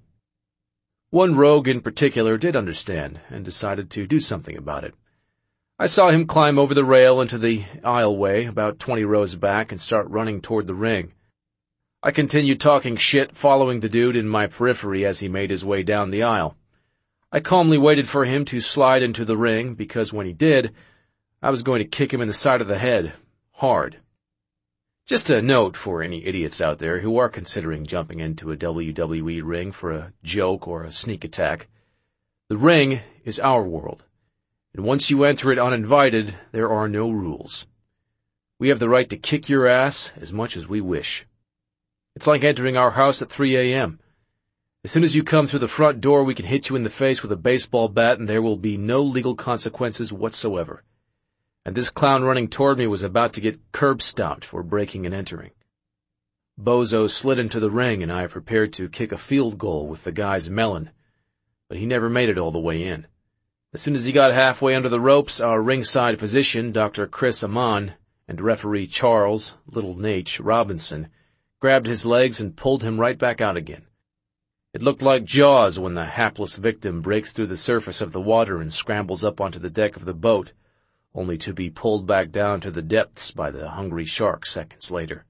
One rogue in particular did understand and decided to do something about it. I saw him climb over the rail into the aisleway about twenty rows back and start running toward the ring. I continued talking shit, following the dude in my periphery as he made his way down the aisle. I calmly waited for him to slide into the ring, because when he did, I was going to kick him in the side of the head, hard. Just a note for any idiots out there who are considering jumping into a W W E ring for a joke or a sneak attack. The ring is our world, and once you enter it uninvited, there are no rules. We have the right to kick your ass as much as we wish. It's like entering our house at three a.m. As soon as you come through the front door, we can hit you in the face with a baseball bat, and there will be no legal consequences whatsoever. And this clown running toward me was about to get curb-stomped for breaking and entering. Bozo slid into the ring, and I prepared to kick a field goal with the guy's melon, but he never made it all the way in. As soon as he got halfway under the ropes, our ringside physician, Doctor Chris Amon, and referee Charles, Little Nate, Robinson, grabbed his legs and pulled him right back out again. It looked like Jaws when the hapless victim breaks through the surface of the water and scrambles up onto the deck of the boat, only to be pulled back down to the depths by the hungry shark seconds later.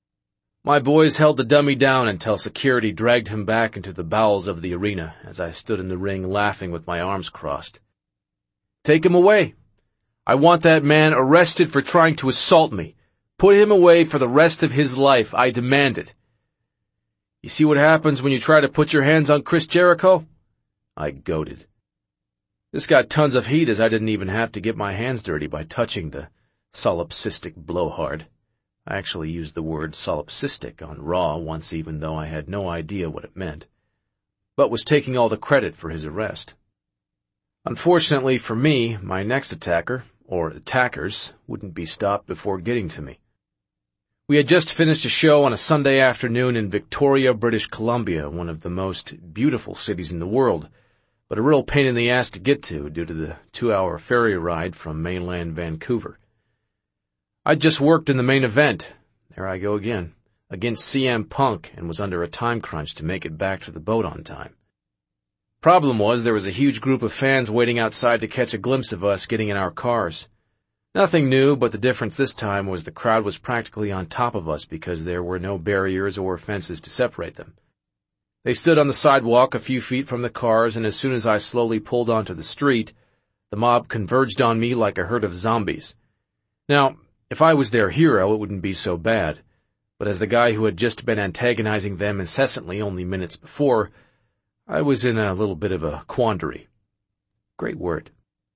My boys held the dummy down until security dragged him back into the bowels of the arena as I stood in the ring laughing with my arms crossed. Take him away. I want that man arrested for trying to assault me. Put him away for the rest of his life. I demand it. You see what happens when you try to put your hands on Chris Jericho? I goaded. This got tons of heat, as I didn't even have to get my hands dirty by touching the solipsistic blowhard. I actually used the word solipsistic on Raw once, even though I had no idea what it meant, but was taking all the credit for his arrest. Unfortunately for me, my next attacker, or attackers, wouldn't be stopped before getting to me. We had just finished a show on a Sunday afternoon in Victoria, British Columbia, one of the most beautiful cities in the world, but a real pain in the ass to get to due to the two-hour ferry ride from mainland Vancouver. I'd just worked in the main event, there I go again, against C M Punk, and was under a time crunch to make it back to the boat on time. Problem was, there was a huge group of fans waiting outside to catch a glimpse of us getting in our cars. Nothing new, but the difference this time was the crowd was practically on top of us because there were no barriers or fences to separate them. They stood on the sidewalk a few feet from the cars, and as soon as I slowly pulled onto the street, the The mob converged on me like a herd of zombies. Now, if I was their hero, it wouldn't be so bad, but as the guy who had just been antagonizing them incessantly only minutes before, I was in a little bit of a quandary. Great word.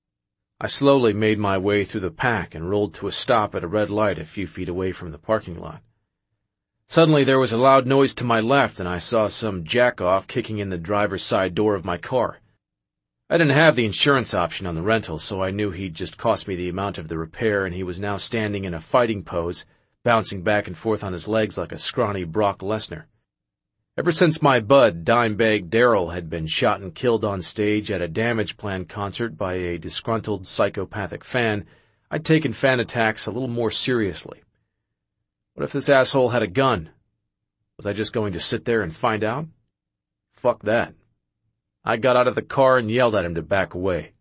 I slowly made my way through the pack and rolled to a stop at a red light a few feet away from the parking lot. Suddenly there was a loud noise to my left, and I saw some jack-off kicking in the driver's side door of my car. I didn't have the insurance option on the rental, so I knew he'd just cost me the amount of the repair, and he was now standing in a fighting pose, bouncing back and forth on his legs like a scrawny Brock Lesnar. Ever since my bud, Dimebag Darrell, had been shot and killed on stage at a Damage Plan concert by a disgruntled psychopathic fan, I'd taken fan attacks a little more seriously. What if this asshole had a gun? Was I just going to sit there and find out? Fuck that. I got out of the car and yelled at him to back away.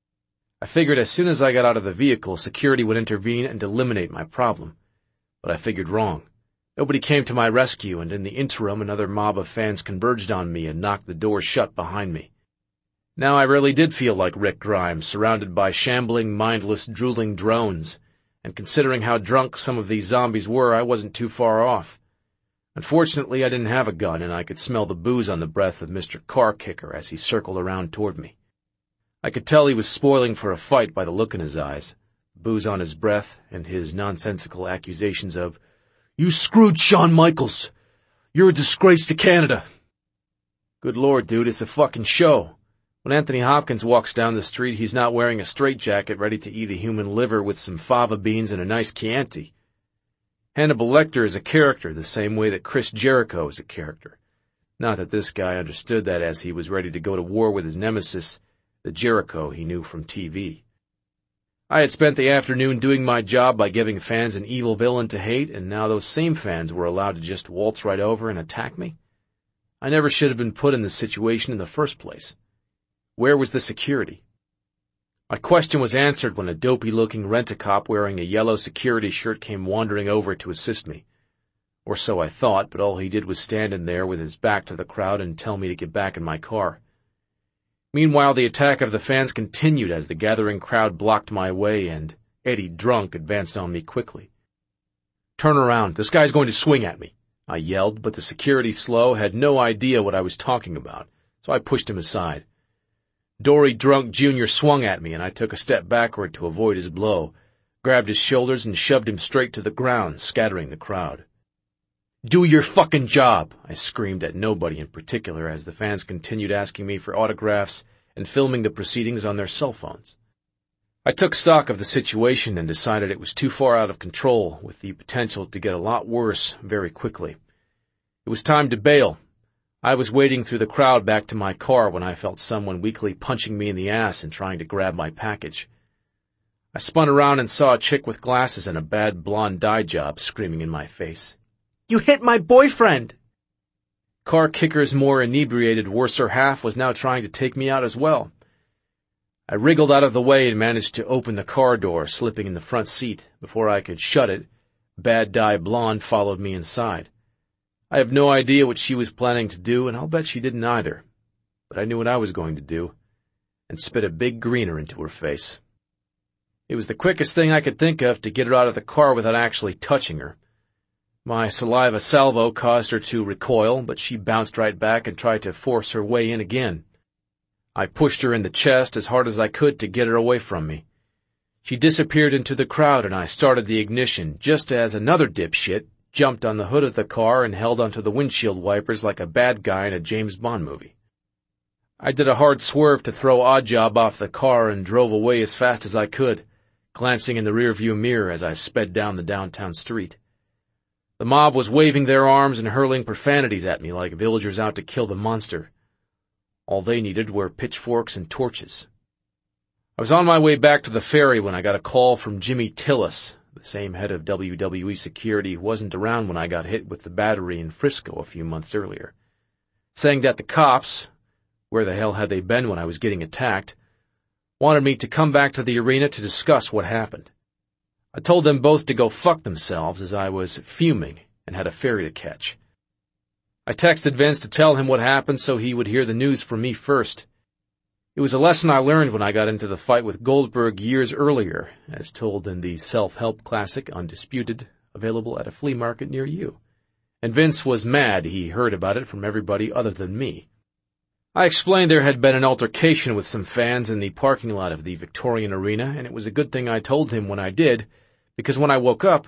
I figured as soon as I got out of the vehicle, security would intervene and eliminate my problem. But I figured wrong. Nobody came to my rescue, and in the interim another mob of fans converged on me and knocked the door shut behind me. Now I really did feel like Rick Grimes, surrounded by shambling, mindless, drooling drones, and considering how drunk some of these zombies were, I wasn't too far off. Unfortunately, I didn't have a gun, and I could smell the booze on the breath of Mister Car Kicker as he circled around toward me. I could tell he was spoiling for a fight by the look in his eyes, booze on his breath, and his nonsensical accusations of, "You screwed Shawn Michaels. You're a disgrace to Canada." Good Lord, dude, it's a fucking show. When Anthony Hopkins walks down the street, he's not wearing a straitjacket ready to eat a human liver with some fava beans and a nice Chianti. Hannibal Lecter is a character the same way that Chris Jericho is a character. Not that this guy understood that as he was ready to go to war with his nemesis, the Jericho he knew from T V. I had spent the afternoon doing my job by giving fans an evil villain to hate, and now those same fans were allowed to just waltz right over and attack me? I never should have been put in this situation in the first place. Where was the security? My question was answered when a dopey-looking rent-a-cop wearing a yellow security shirt came wandering over to assist me. Or so I thought, but all he did was stand in there with his back to the crowd and tell me to get back in my car. Meanwhile, the attack of the fans continued as the gathering crowd blocked my way, and Eddie Drunk advanced on me quickly. "Turn around, this guy's going to swing at me," I yelled, but the security slow had no idea what I was talking about, so I pushed him aside. Dory Drunk Junior swung at me, and I took a step backward to avoid his blow, grabbed his shoulders and shoved him straight to the ground, scattering the crowd. "Do your fucking job," I screamed at nobody in particular as the fans continued asking me for autographs and filming the proceedings on their cell phones. I took stock of the situation and decided it was too far out of control, with the potential to get a lot worse very quickly. It was time to bail. I was wading through the crowd back to my car when I felt someone weakly punching me in the ass and trying to grab my package. I spun around and saw a chick with glasses and a bad blonde dye job screaming in my face. "You hit my boyfriend!" Car Kicker's more inebriated worser half was now trying to take me out as well. I wriggled out of the way and managed to open the car door, slipping in the front seat. Before I could shut it, Bad Dye Blonde followed me inside. I have no idea what she was planning to do, and I'll bet she didn't either. But I knew what I was going to do, and spit a big greener into her face. It was the quickest thing I could think of to get her out of the car without actually touching her. My saliva salvo caused her to recoil, but she bounced right back and tried to force her way in again. I pushed her in the chest as hard as I could to get her away from me. She disappeared into the crowd, and I started the ignition just as another dipshit jumped on the hood of the car and held onto the windshield wipers like a bad guy in a James Bond movie. I did a hard swerve to throw Oddjob off the car and drove away as fast as I could, glancing in the rearview mirror as I sped down the downtown street. The mob was waving their arms and hurling profanities at me like villagers out to kill the monster. All they needed were pitchforks and torches. I was on my way back to the ferry when I got a call from Jimmy Tillis, the same head of W W E security who wasn't around when I got hit with the battery in Frisco a few months earlier, saying that the cops, where the hell had they been when I was getting attacked, wanted me to come back to the arena to discuss what happened. I told them both to go fuck themselves as I was fuming and had a ferry to catch. I texted Vince to tell him what happened so he would hear the news from me first. It was a lesson I learned when I got into the fight with Goldberg years earlier, as told in the self-help classic Undisputed, available at a flea market near you. And Vince was mad he heard about it from everybody other than me. I explained there had been an altercation with some fans in the parking lot of the Victorian Arena, and it was a good thing I told him when I did, because when I woke up,